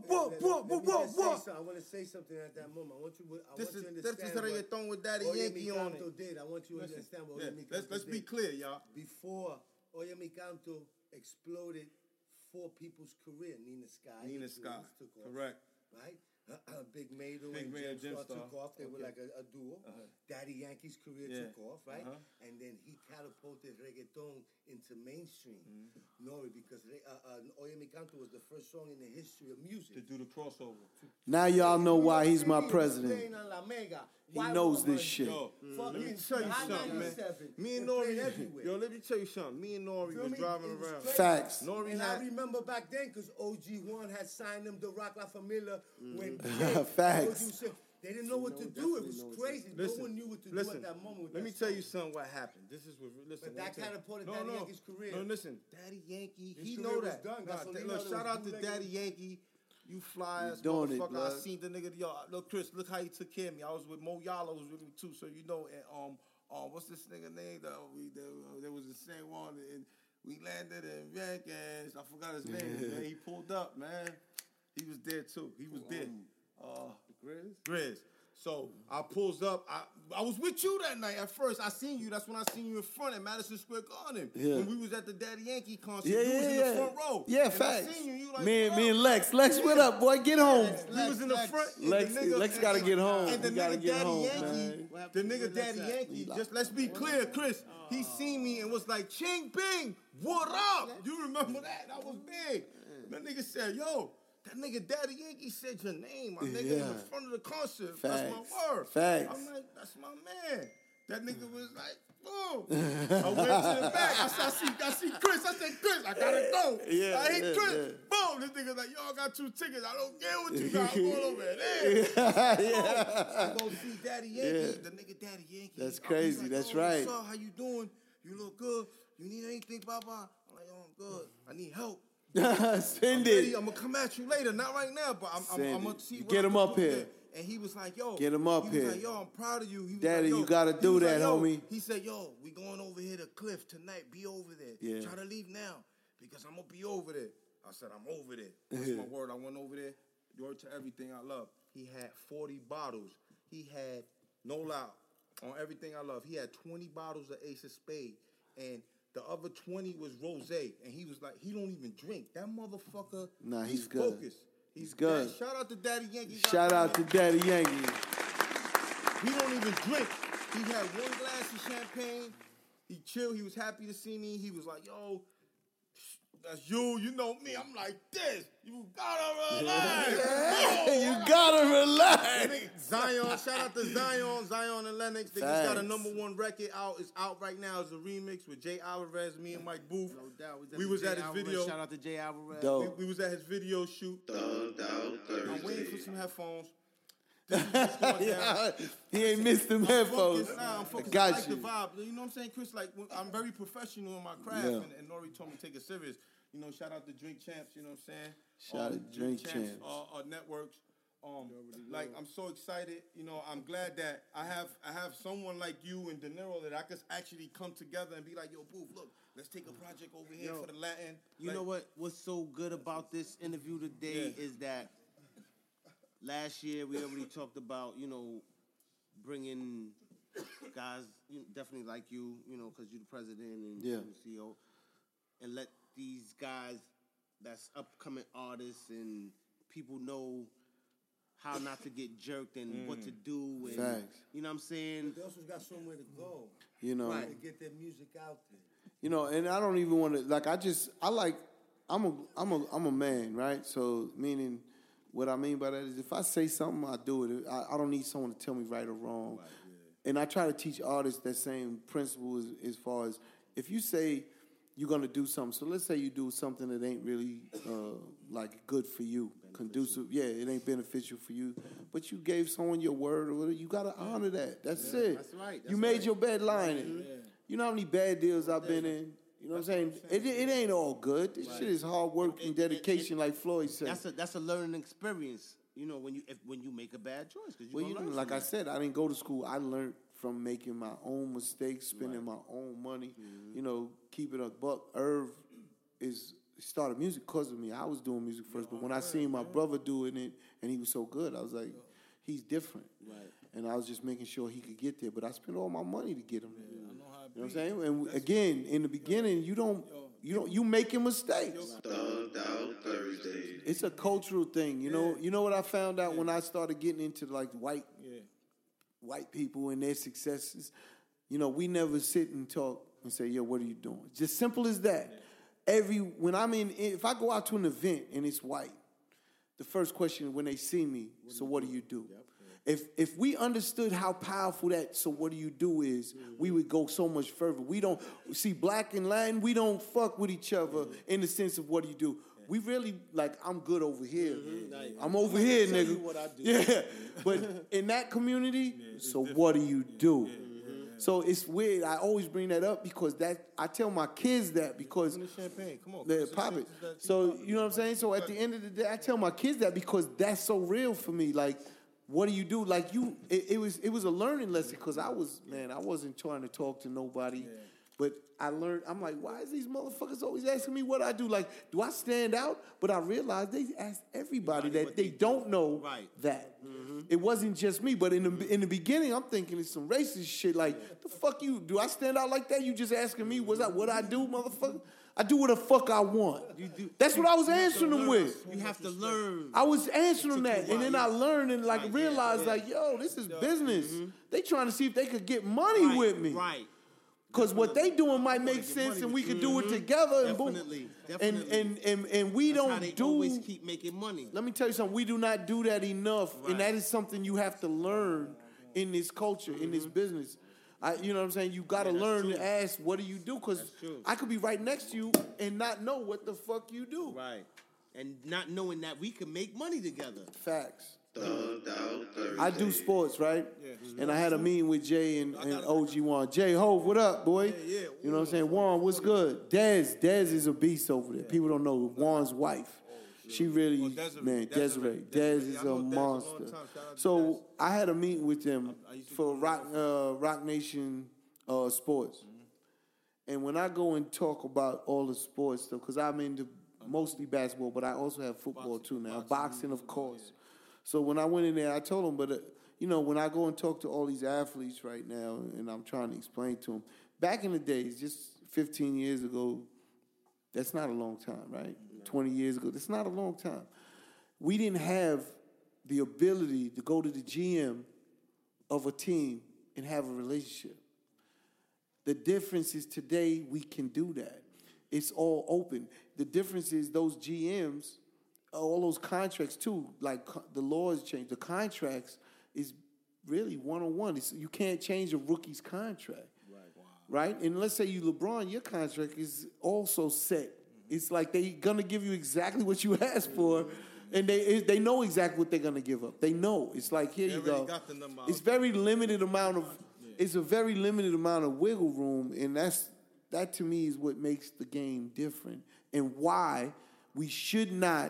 want to say something at that moment. I want you to This is understand reggaeton with Daddy Oye Yankee Mi on Canto it. did. I want you to Listen, understand what yeah, Oye Mi Canto let's be did. clear, y'all. Before Oye Mi Canto exploded four people's career. Nina Sky. Nina the Sky. twins took off, Correct. Right? Big Mado Big and Mado, Jim Jim Star Star. took off. They were Okay. like a duo. Daddy Yankee's career Yeah. took off, right? And then he catapulted reggaeton into mainstream. Nori, because Oye Mi Canto was the first song in the history of music. To do the crossover. Now y'all know why he's my president. Playing on La Mega. He knows this 100. shit. Yo, let me Fucking tell you Hot something, man. 97. Me and They played Nori, everywhere. yo, let me tell you something. Me and Nori Feel was me? driving It was around. crazy. Facts. Nori And I had, remember back then, because OG One had signed him to Rock La Familia when Facts. OG said they didn't know what to do. It was crazy. listen, No one knew what to do listen, at that moment. With let that me tell song. you something what happened. This is what, listen. But let me that tell you- catapulted Daddy Yankee's career. No, listen. Daddy Yankee, His he career know was that. done. Nah, Gasolina, look, there shout was out to bootleggers. Daddy Yankee. You fly ass doing it, motherfucker. I blood. seen the nigga. Yo, look, Chris, look how he took care of me. I was with Mo Yala, was with me too. So you know, and what's this nigga name? There was the same one, and we landed in Vegas. I forgot his name. Man, he pulled up, man. He was there too. He was there. Grizz. So I pulls up. I was with you that night at first. I seen you. That's when I seen you in front at Madison Square Garden. Yeah. When we was at the Daddy Yankee concert. Yeah, you was in yeah, the front row. yeah. And Facts. I seen you. You like, Me "What and up?" Lex. Lex, what up, boy? Get home. We was in the front. and Lex- the nigga- Lex gotta get home. And the He gotta nigga get Daddy home, Yankee, man. the nigga Daddy Yankee, just let's be clear, Chris, he seen me and was like, Ching Bing, what up? You remember that? That was big. That nigga said, yo, that nigga Daddy Yankee said your name, my nigga, in the Yeah. front of the concert. Facts. That's my word. Facts. I'm like, that's my man. That nigga was like, boom. I went to the back. I see Chris. I said, Chris, I gotta go. Yeah, I hit yeah, Chris. yeah. Boom. This nigga's like, yo, I got 2 tickets. I don't care what you got. I'm going over there. I go see Daddy Yankee. Yeah. The nigga Daddy Yankee. That's He's crazy. like, That's yo, right. What's up? How you doing? You look good. You need anything, Baba? I'm like, yo, I'm good. I need help. Send Ready? it. I'm gonna come at you later. Not right now, but I'm Send gonna it. see. what Get I him can up do here. there. And he was like, yo. Get him up he here. was like, yo, I'm proud of you. He was Daddy, like, yo. you gotta He do was that, like, yo. homie. He said, yo, we going over here to Cliff tonight. Be over there. Yeah. Try to leave now because I'm gonna be over there. I said, I'm over there. That's my word. I went over there. Word to everything I love. He had 40 bottles. He had, no lie, on everything I love. He had 20 bottles of Ace of Spade. And the other 20 was rosé. And he was like, he don't even drink. That motherfucker, Nah, he's he's good. focused. He's good. Shout out to Daddy Yankee. Shout out to Daddy Yankee. He don't even drink. He had 1 glass of champagne. He chilled. He was happy to see me. He was like, yo, that's you. You know me. I'm like this. You gotta relax. You gotta relax. Zion, shout out to Zion and Lennox. They just got a Facts. #1 record out. It's out right now. It's a remix with Jay Alvarez, me and Mike Booth. No doubt. We was at his video. Shout out to Jay Alvarez. Dope. We was at his video shoot. Thugged Out I'm waiting for Thursdays. some headphones. This is what's going down. He ain't missed them headphones. I'm focused. I Got like you. the vibe. You know what I'm saying, Chris? Like, I'm very professional in my craft, Yeah. and Nori told me to take it serious. You know, shout out to Drink Champs. You know what I'm saying? Shout out to Drink Champs. Networks. Like, I'm so excited. You know, I'm glad that I have someone like you and De Niro that I could actually come together and be like, yo, Booth, look, let's take a project over here Yo, for the Latin. You know what's so good about this interview today Yeah. is that last year we already talked about, you know, bringing guys, definitely like you know, because you're the president and Yeah. you're the CEO, and let these guys that's upcoming artists and people know how not to get jerked and what to do. And, Facts. you know what I'm saying? They also got somewhere to go. You know. To get their music out there. You know, and I don't even want to like. I'm a man, right? So meaning, what I mean by that is, if I say something, I do it. I don't need someone to tell me right or wrong. And I try to teach artists that same principle as far as if you say you're gonna do something, so let's say you do something that ain't really like good for you, conducive. Yeah, it ain't beneficial for you, but you gave someone your word or whatever. You gotta honor that. That's it. That's right. You made your bed lying in. You know how many bad deals I've been in. You know what I'm saying? It ain't all good. This shit is hard work and dedication, like Floyd said. That's a learning experience. You know, when you make a bad choice, because Well, like I said, I didn't go to school. I learned from making my own mistakes, spending my own money. You know, keeping a buck. Irv started music because of me. I was doing music first, but when I seen my brother doing it and he was so good, I was like, he's different. Right. And I was just making sure he could get there. But I spent all my money to get him there. You know what I'm saying? And again, in the beginning, you making mistakes. Thugged Out Thursdays. It's a cultural thing, you know. You know what I found out when I started getting into like white people and their successes. You know, we never sit and talk and say, "Yo, what are you doing?" Just simple as that. If I go out to an event and it's white, the first question when they see me, so what do you do? If we understood how powerful that "so what do you do" is, we would go so much further. We don't see black and Latin, we don't fuck with each other in the sense of what do you do. We really like, I'm good over here. I'm over here, nigga. You what I do. Yeah. But in that community, so what do you do? So it's weird. I always bring that up because I tell my kids that because champagne. Come on, they pop it. So you know what I'm saying? So at the end of the day, I tell my kids that because that's so real for me. Like, what do you do? Like it was a learning lesson because I wasn't trying to talk to nobody, but I learned. I'm like, why is these motherfuckers always asking me what I do? Like, do I stand out? But I realized they ask everybody that they don't know that. It wasn't just me, but in the beginning, I'm thinking it's some racist shit. Like, the fuck you? Do I stand out like that? You just asking me what I do, motherfucker? I do what the fuck I want. That's what I was answering them with. You have to learn. I was answering them that, and then I learned and realized yo, this is business. They trying to see if they could get money with me. Right. Because what they doing might make sense, and we could do it together. And Definitely. And we That's don't how they always keep making money. Let me tell you something. We do not do that enough, and that is something you have to learn in this culture, in this business. You know what I'm saying? You got to learn to ask, what do you do? Because I could be right next to you and not know what the fuck you do. Right. And not knowing that we can make money together. Facts. Thugged Out Thursdays. I do sports, right? And I had a meeting with Jay and OG Juan. Jay Hove, what up, boy? You know what I'm saying? Juan, what's good? Dez is a beast over there. People don't know Juan's wife. She really, Desiree. Dez is a monster. So I had a meeting with them for Rock Nation sports. And when I go and talk about all the sports stuff, because I'm into mostly basketball, but I also have football too now. Boxing, of course. So when I went in there, I told them, but when I go and talk to all these athletes right now, and I'm trying to explain to them, back in the days, just 15 years ago, that's not a long time, right? 20 years ago, that's not a long time. We didn't have the ability to go to the GM of a team and have a relationship. The difference is today we can do that. It's all open. The difference is those GMs, all those contracts too, like the laws change. The contracts is really one-on-one. You can't change a rookie's contract. Right? And let's say you LeBron, your contract is also set. It's like they're going to give you exactly what you asked for, and they know exactly what they're going to give up. They know. It's like, here you go. It's very limited amount of it's a very limited amount of wiggle room, and that to me is what makes the game different and why we should not,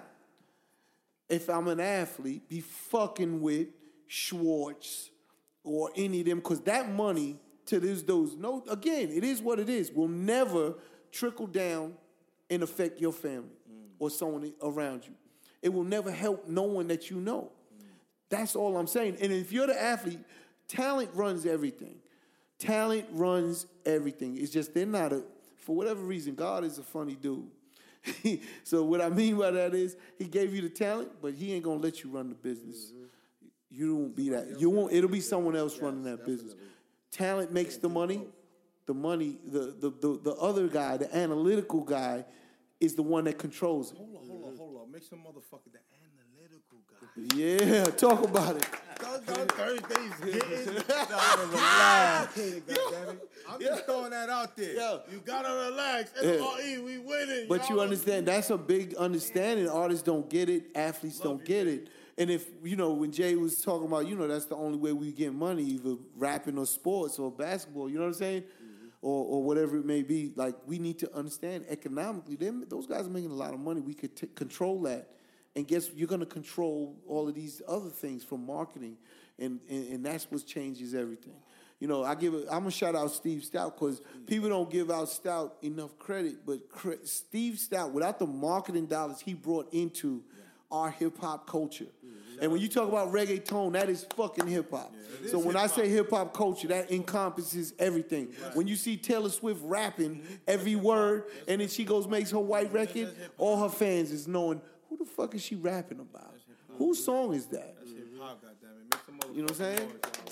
if I'm an athlete, be fucking with Schwartz or any of them, because that money to again, it is what it is, will never trickle down and affect your family or someone around you. It will never help no one that you know. That's all I'm saying. And if you're the athlete, talent runs everything. Talent runs everything. It's just for whatever reason, God is a funny dude. So what I mean by that is he gave you the talent, but he ain't going to let you run the business. You won't be that. You won't. It'll be someone else running that business. Talent makes the money. The money, the other guy, the analytical guy, is the one that controls it. Hold on. Make some motherfucker the analytical guy. Yeah, talk about it. Thug Thugged Out Thursdays getting. Relax. I'm just throwing that out there. Yo. You gotta relax. SRE, we winning. But you y'all. understand, that's a big understanding. Artists don't get it. Athletes don't get it. And if, when Jay was talking about, that's the only way we get money, either rapping or sports or basketball, you know what I'm saying? Or whatever it may be. Like, we need to understand economically, those guys are making a lot of money. We could control that. And guess you're going to control all of these other things from marketing. And that's what changes everything. I'm going to shout out Steve Stout because people don't give out Stout enough credit. But Steve Stout, without the marketing dollars he brought into our hip-hop culture. And when you talk about reggaeton, that is fucking hip-hop. Yeah, so when I say hip-hop culture, that encompasses everything. Right. When you see Taylor Swift rapping every word, and then she goes makes her white record, all her fans is knowing, who the fuck is she rapping about? Whose song is that? That's hip-hop, goddammit. Make some you know what I'm saying?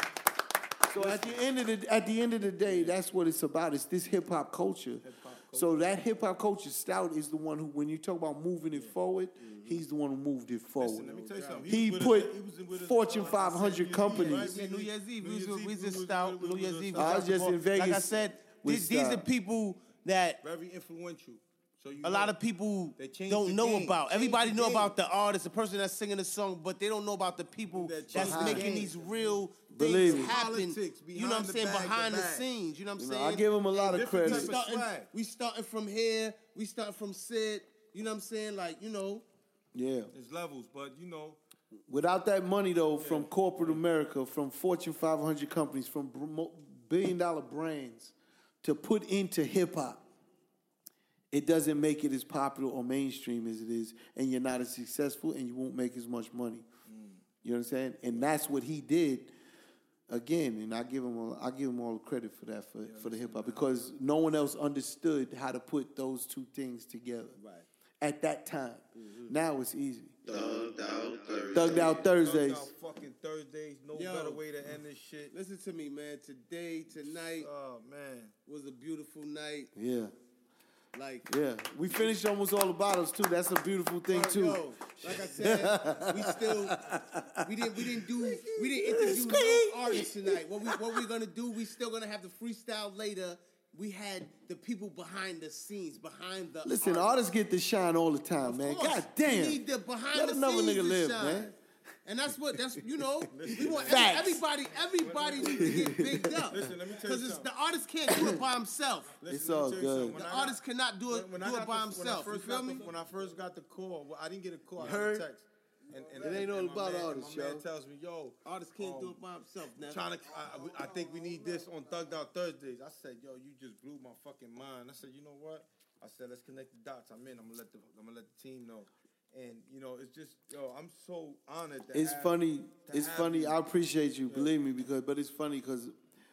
So at the end of the day, that's what it's about. It's this hip-hop culture. So that hip-hop culture, Stout is the one who, when you talk about moving it forward, he's the one who moved it forward. Listen, let me tell you something. He put Fortune 500 companies. New Year's Eve, we was just Stout. New Year's Eve. I was just in Vegas. Like I said, these are people that very influential. So a lot of people don't know about. Everybody know about the artist, the person that's singing the song, but they don't know about the people that's making these real things happen. You know what I'm saying? Behind the scenes. You know what I'm saying? I give them a lot of credit. We starting from here. We starting from Sid. You know what I'm saying? Like, Yeah. There's levels, but Without that money, though, from corporate America, from Fortune 500 companies, from billion-dollar brands, to put into hip-hop, it doesn't make it as popular or mainstream as it is, and you're not as successful, and you won't make as much money. You know what I'm saying? And that's what he did. Again, and I give him all the credit for that for the hip hop because no one else understood how to put those two things together at that time. Now it's easy. Thugged Out Thursdays. Thugged Out fucking Thursdays. No better way to end this shit. Listen to me, man. Tonight, was a beautiful night. Yeah. Like we finished almost all the bottles too. That's a beautiful thing too. Yo, like I said, we didn't interview no artists tonight. What we're gonna do? We still gonna have the freestyle later. We had the people behind the scenes, behind the. Listen, artists get to shine all the time, man. God damn. We need the behind Let the another scenes nigga live, shine. man. And that's we want Facts. everybody needs to get bigged up. Listen, let me tell you because something. the artist can't do it by himself. It's all good. The artist cannot do it by himself. You feel me? When I first got the call, I didn't get a call. I Heard? got a text. And It ain't all about artists, my yo. man tells me, yo, Artist can't do it by himself. Now. I think we need this on Thugged Out Thursdays. I said, yo, you just blew my fucking mind. I said, you know what? I said, let's connect the dots. I'm in. I'm gonna let the team know. And it's just, I'm so honored. It's funny. I appreciate you, believe me, but it's funny because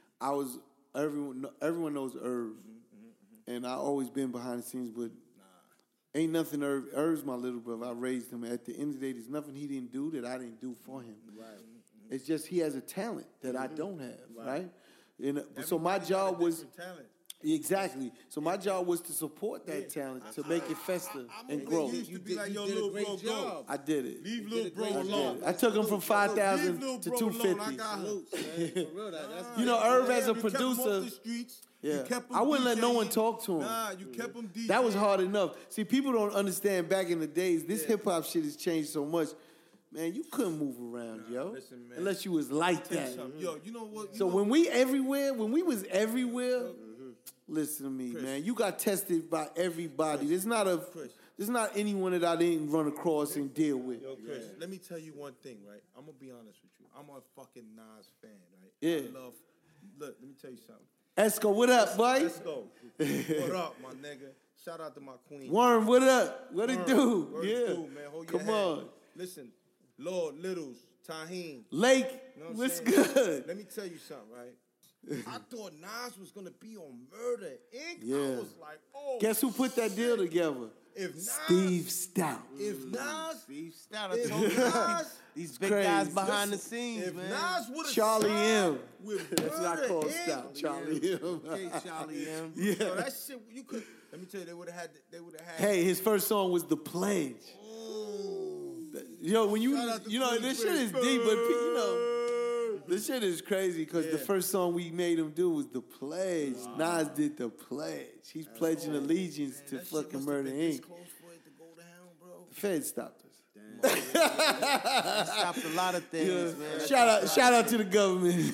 everyone knows Irv, and I always been behind the scenes, but ain't nothing. Irv's my little brother. I raised him. At the end of the day, there's nothing he didn't do that I didn't do for him. Right. It's just he has a talent that I don't have. Right. And so my job was. Talent. Exactly. So my job was to support that talent, to make it fester and grow. Used to be like, yo, little bro, go. I did it. Leave little bro alone. I took him from 5,000 to 250. Irv as a producer. Yeah, I wouldn't let no one talk to him. Nah, you kept him DJing. That was hard enough. See, people don't understand. Back in the days, this hip hop shit has changed so much. Man, you couldn't move around, yo, listen, man. unless you was like that. Yo, you know what? When we was everywhere. Listen to me, man. You got tested by everybody. There's not anyone that I didn't run across and deal with. Yo, Chris, let me tell you one thing, right? I'm gonna be honest with you. I'm a fucking Nas fan, right? Yeah. Look, let me tell you something. Esco, what up, boy? Let's go. What up, my nigga? Shout out to my queen. Worm, what up? What it do? Word Yeah. do, man. Hold your Come head. on. Listen, Lord Littles, Taheen. Lake, You know what I'm what's saying? good? Let me tell you something, right? I thought Nas was gonna be on Murder Inc. Yeah. I was like, oh. Guess who put that deal together? If Nas, Steve Stout. If Nas, Steve Stout, if I told you Nas, these big crazy. guys behind the scenes, if man. Nas would have Charlie M. with That's what I Murder call Inc., Stout. Charlie M. Okay, Charlie M. Yeah. Yo, that shit, you could. Let me tell you, they would have had. Hey, his first song was The Pledge. Yo, when Shout out to this shit is Queen deep, but This shit is crazy because the first song we made him do was The Pledge. Nas did The Pledge. He's pledging allegiance to fucking Murder Inc. The Feds stopped us. Stopped a lot of things, man. Shout out to the government.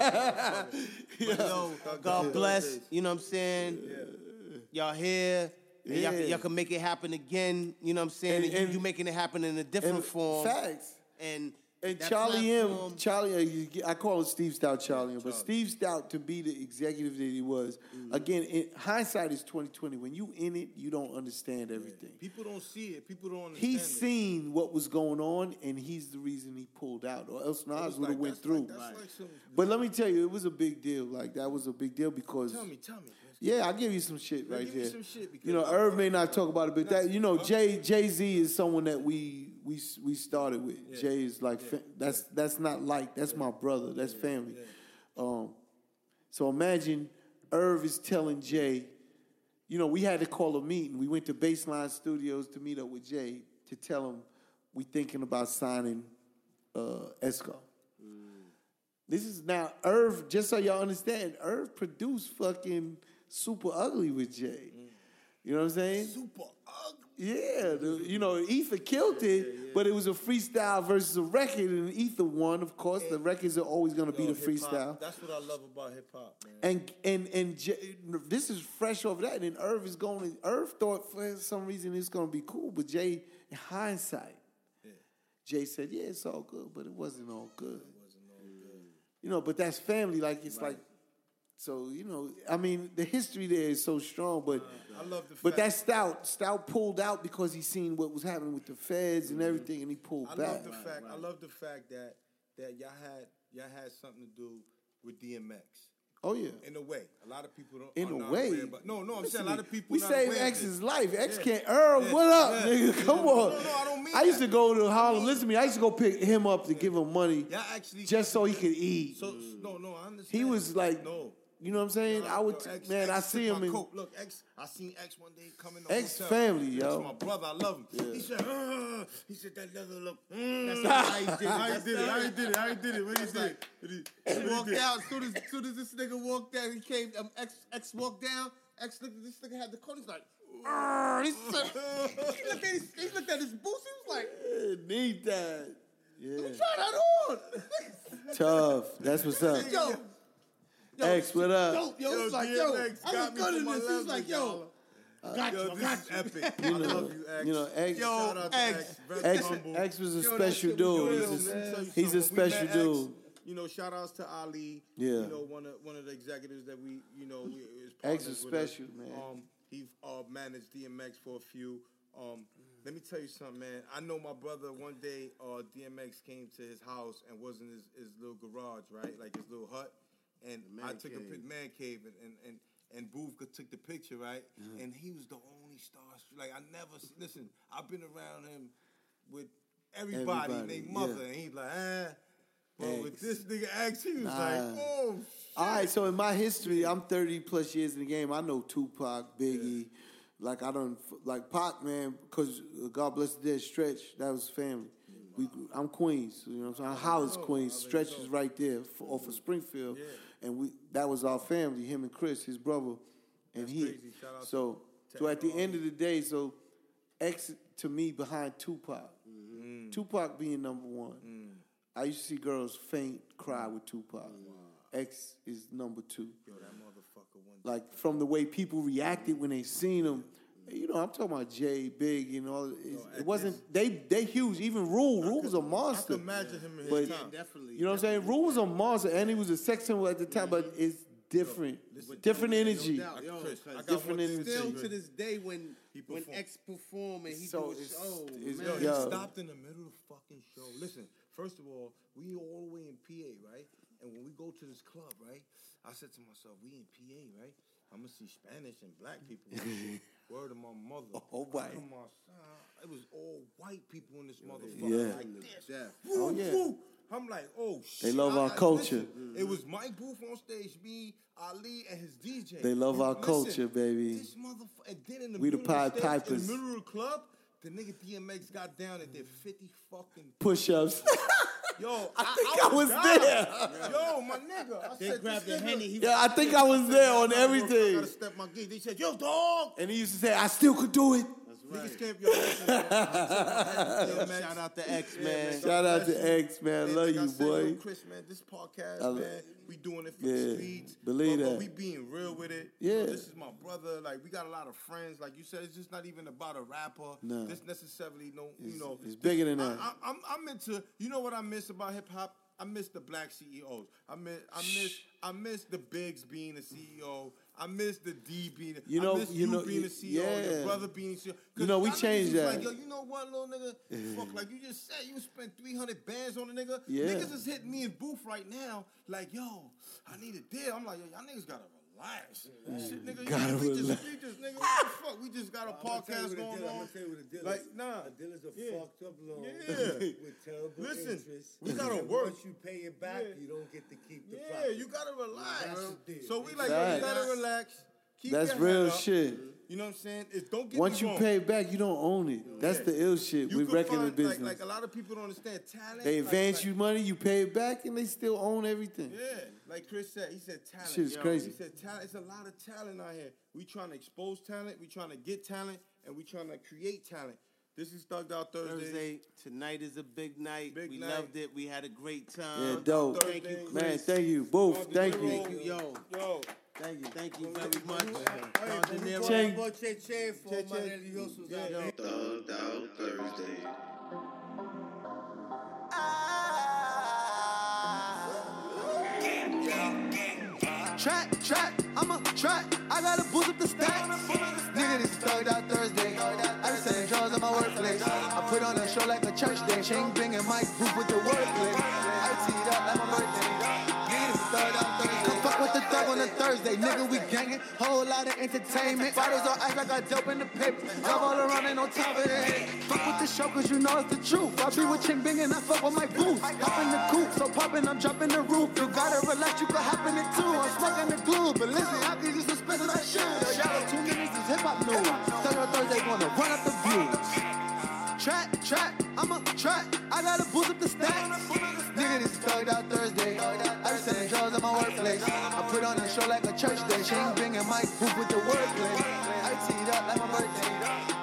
Yo, God bless. You know what I'm saying? Y'all here. And y'all can make it happen again. You know what I'm saying? And you making it happen in a different form. Facts. And Charlie M, I call him Steve Stout Charlie M, but Steve Stout, to be the executive that he was, again, hindsight is 2020. When you in it, you don't understand everything. People don't see it. People don't understand He's seen what was going on, and he's the reason he pulled out, or else Nas would have went through. But let me tell you, it was a big deal. Like, that was a big deal because... Tell me. Yeah, I'll give you some shit right here. Some shit you know, Irv may not talk about it, but that, you know, Jay-Z is someone that we started with. Yeah. Jay is like that's not like, that's my brother. That's family. Yeah. So imagine Irv is telling Jay, you know, we had to call a meeting. We went to Baseline Studios to meet up with Jay to tell him we thinking about signing Esco. This is now Irv, just so y'all understand, Irv produced fucking Super Ugly with Jay. You know what I'm saying? Super Ugly. Yeah, you know, Ether killed it, but it was a freestyle versus a record, and Ether won. Of course, the records are always going to be the freestyle. That's what I love about hip hop, man. And this is fresh off that, and Irv is going. Irv thought for some reason it's going to be cool, but Jay, in hindsight, Jay said, "Yeah, it's all good," but it wasn't all good. You know, but that's family. Like, it's like, so, you know, I mean, the history there is so strong, but I love the fact. But that Stout pulled out because he seen what was happening with the feds and everything, and he pulled back. I love the fact that y'all had something to do with DMX. Oh yeah. In a way, a lot of people don't. In a way, no, I'm saying a lot of people. We saved X's life. X can't. Earl, what up, nigga? Come on. No, I don't mean. I used to go to Harlem. Listen to me. I used to go pick him up to give him money, just so he could eat. So no, I understand. He was like, no. You know what I'm saying? I would, man. I see him in. Look, I seen X one day coming. X family, yo. That's my brother. I love him. Yeah. He said that leather look. That's how he did it. How he did it. What he said? He walked out. Soon as this nigga walked out, he came. X walked down. X looked. This nigga had the coat. He's like, he looked at his boots. He was like, need that. Yeah. Let me try that on. Tough. That's what's up. Yo, X, what up? Yo, he's like, yo, I look good in this. He's like, yo. Got you. Epic. You know, I love you, X. You know, X. Shout out to X was a special dude. He's a special dude. You know, shout outs to Ali. Yeah. You know, one of the executives that we is X is special, man. He managed DMX for a few. Let me tell you something, man. I know my brother one day, DMX came to his house and was in his little garage, right? Like his little hut. And I took a man cave and Booth took the picture, right? Mm-hmm. And he was the only star. Like, I never, listen, I've been around him with everybody named Mother. And he's like, But with this nigga X, he was like, oh, shit. All right, so in my history, I'm 30 plus years in the game. I know Tupac, Biggie. Yeah. Like, like Pac, man, because God bless the dead, Stretch, that was family. I'm Queens, you know what I'm saying? Hollis, Queens. Stretch is right there off of Springfield. Yeah. And that was our family, him and Chris, his brother. And so at the end of the day, so X to me behind Tupac. Mm-hmm. Tupac being number one. Mm. I used to see girls faint, cry with Tupac. Wow. X is number two. Yo, that motherfucker one. Like from the way people reacted when they seen him. You know, I'm talking about Jay, Big, you know. It wasn't, they huge. Even Rule was a monster. I can imagine him in his time. Definitely. You know what I'm saying? Rule was a monster, and he was a sex symbol at the time, but it's different. Different energy. Different energy. Still to this day, when X perform and he do a show, he stopped in the middle of the fucking show. Listen, first of all, we all the way in PA, right? And when we go to this club, right, I said to myself, we in PA, right? I'm going to see Spanish and black people. Word of my mother. All white. It was all white people in this motherfucker. Yeah. Like this. Oh, yeah. I'm like, oh, shit. They love our culture. It was Mike Booth on stage, me, Ali, and his DJ. They love our culture, baby. This motherfucker. And then in the we the middle of Pied the stage, Pipers. in the middle of the club, the nigga DMX got down and did 50 fucking push-ups. Yo, I think I was there. Yo, my nigga. I They said, grabbed the this nigga- Henny. Yeah, I think I was there on I everything. gotta step my gig. They said, yo, dog. And he used to say, I still could do it. Niggas can't be on Shout out to X, man. Shout out to X, man. Love you, boy. Chris, man, this podcast, love- man, we doing it for the streets. believe but that. we being real with it. Yeah. This is my brother. Like, we got a lot of friends. Like you said, it's just not even about a rapper. No. This necessarily, you know. It's bigger than that. I'm into, you know what I miss about hip-hop? I miss the black CEOs. I miss the Biggs being the CEO. I miss the D being the You know- I miss you know, being the CEO, yeah. your brother being the CEO. You know, we y'all niggas changed was that. Like, yo, you know what, little nigga? Fuck, like you just said, you spent 300 bands on a nigga. Yeah. Niggas is hitting me in booth right now, like, yo, I need a deal. I'm like, yo, y'all niggas gotta relax. Shit, nigga, Gotta we relax. just, nigga, what the fuck? We just got a podcast going I'm on. gonna tell you what a deal Like, is. nah. A deal is a Yeah. fucked up loan Yeah. with terrible Listen, interest. we gotta And work. Once you pay it back, Yeah. you don't get to keep the Yeah, profit. you gotta relax. That's the deal. So we like, yo, you Facts. gotta relax. Keep That's your real head up. shit. You know what I'm saying? Don't get Once me you wrong. pay back, you don't own it. That's Yeah. the ill shit. You We could reckon the find, business. Like a lot of people don't understand talent. They advance like, you money, you pay it back, and they still own everything. Yeah, like Chris said, he said talent. Shit is yo. crazy. He said talent. It's a lot of talent out here. We trying to expose talent. We trying to get talent, and we trying to create talent. This is Thugged Out Thursday. Thursday, tonight is a big night. Big we night. loved it. We had a great Yeah, time. dope. Thank you, Chris. Man, thank you. Booth, thank you. Thank you, yo. Yo, Thank you very much. Hey, Don De Niro. Chang. Por Che for Che, my Che. religiosos Yeah. out there. Thugged Out Thursday. Track, I'm a track. I gotta boost up the stats. Nigga, this is Thugged Out Thursday. I be selling drugs at my workplace. I put on a show like a church day. Chain banging my group with the wordplay. I teed up like my birthday. Nigga, this is Thugged Out Thursday. Come fuck with the thug on a Thursday. Nigga, we gangin'. Whole lot of entertainment. Bottles on ice like I dope in the paper. Love all around, ain't no top of it. Fuck with the show, cause you know it's the truth. I be with Ching Bing and I fuck with my booth. Hop in the coupe, so poppin', I'm jumping the roof. You gotta relax, you can hop in it too. I'm smoking the glue, but listen, I can just expensive as shit. Shout out 2 minutes, is hip hop news. Thugged Out Thursday gonna run up the views. Track, I'm a track. I gotta boost up the stats. Nigga, this is Thugged Out Thursday. I be selling drugs at my workplace. I put on a show like a church day. Chain banging my group with the wordplay. I teed up like my birthday.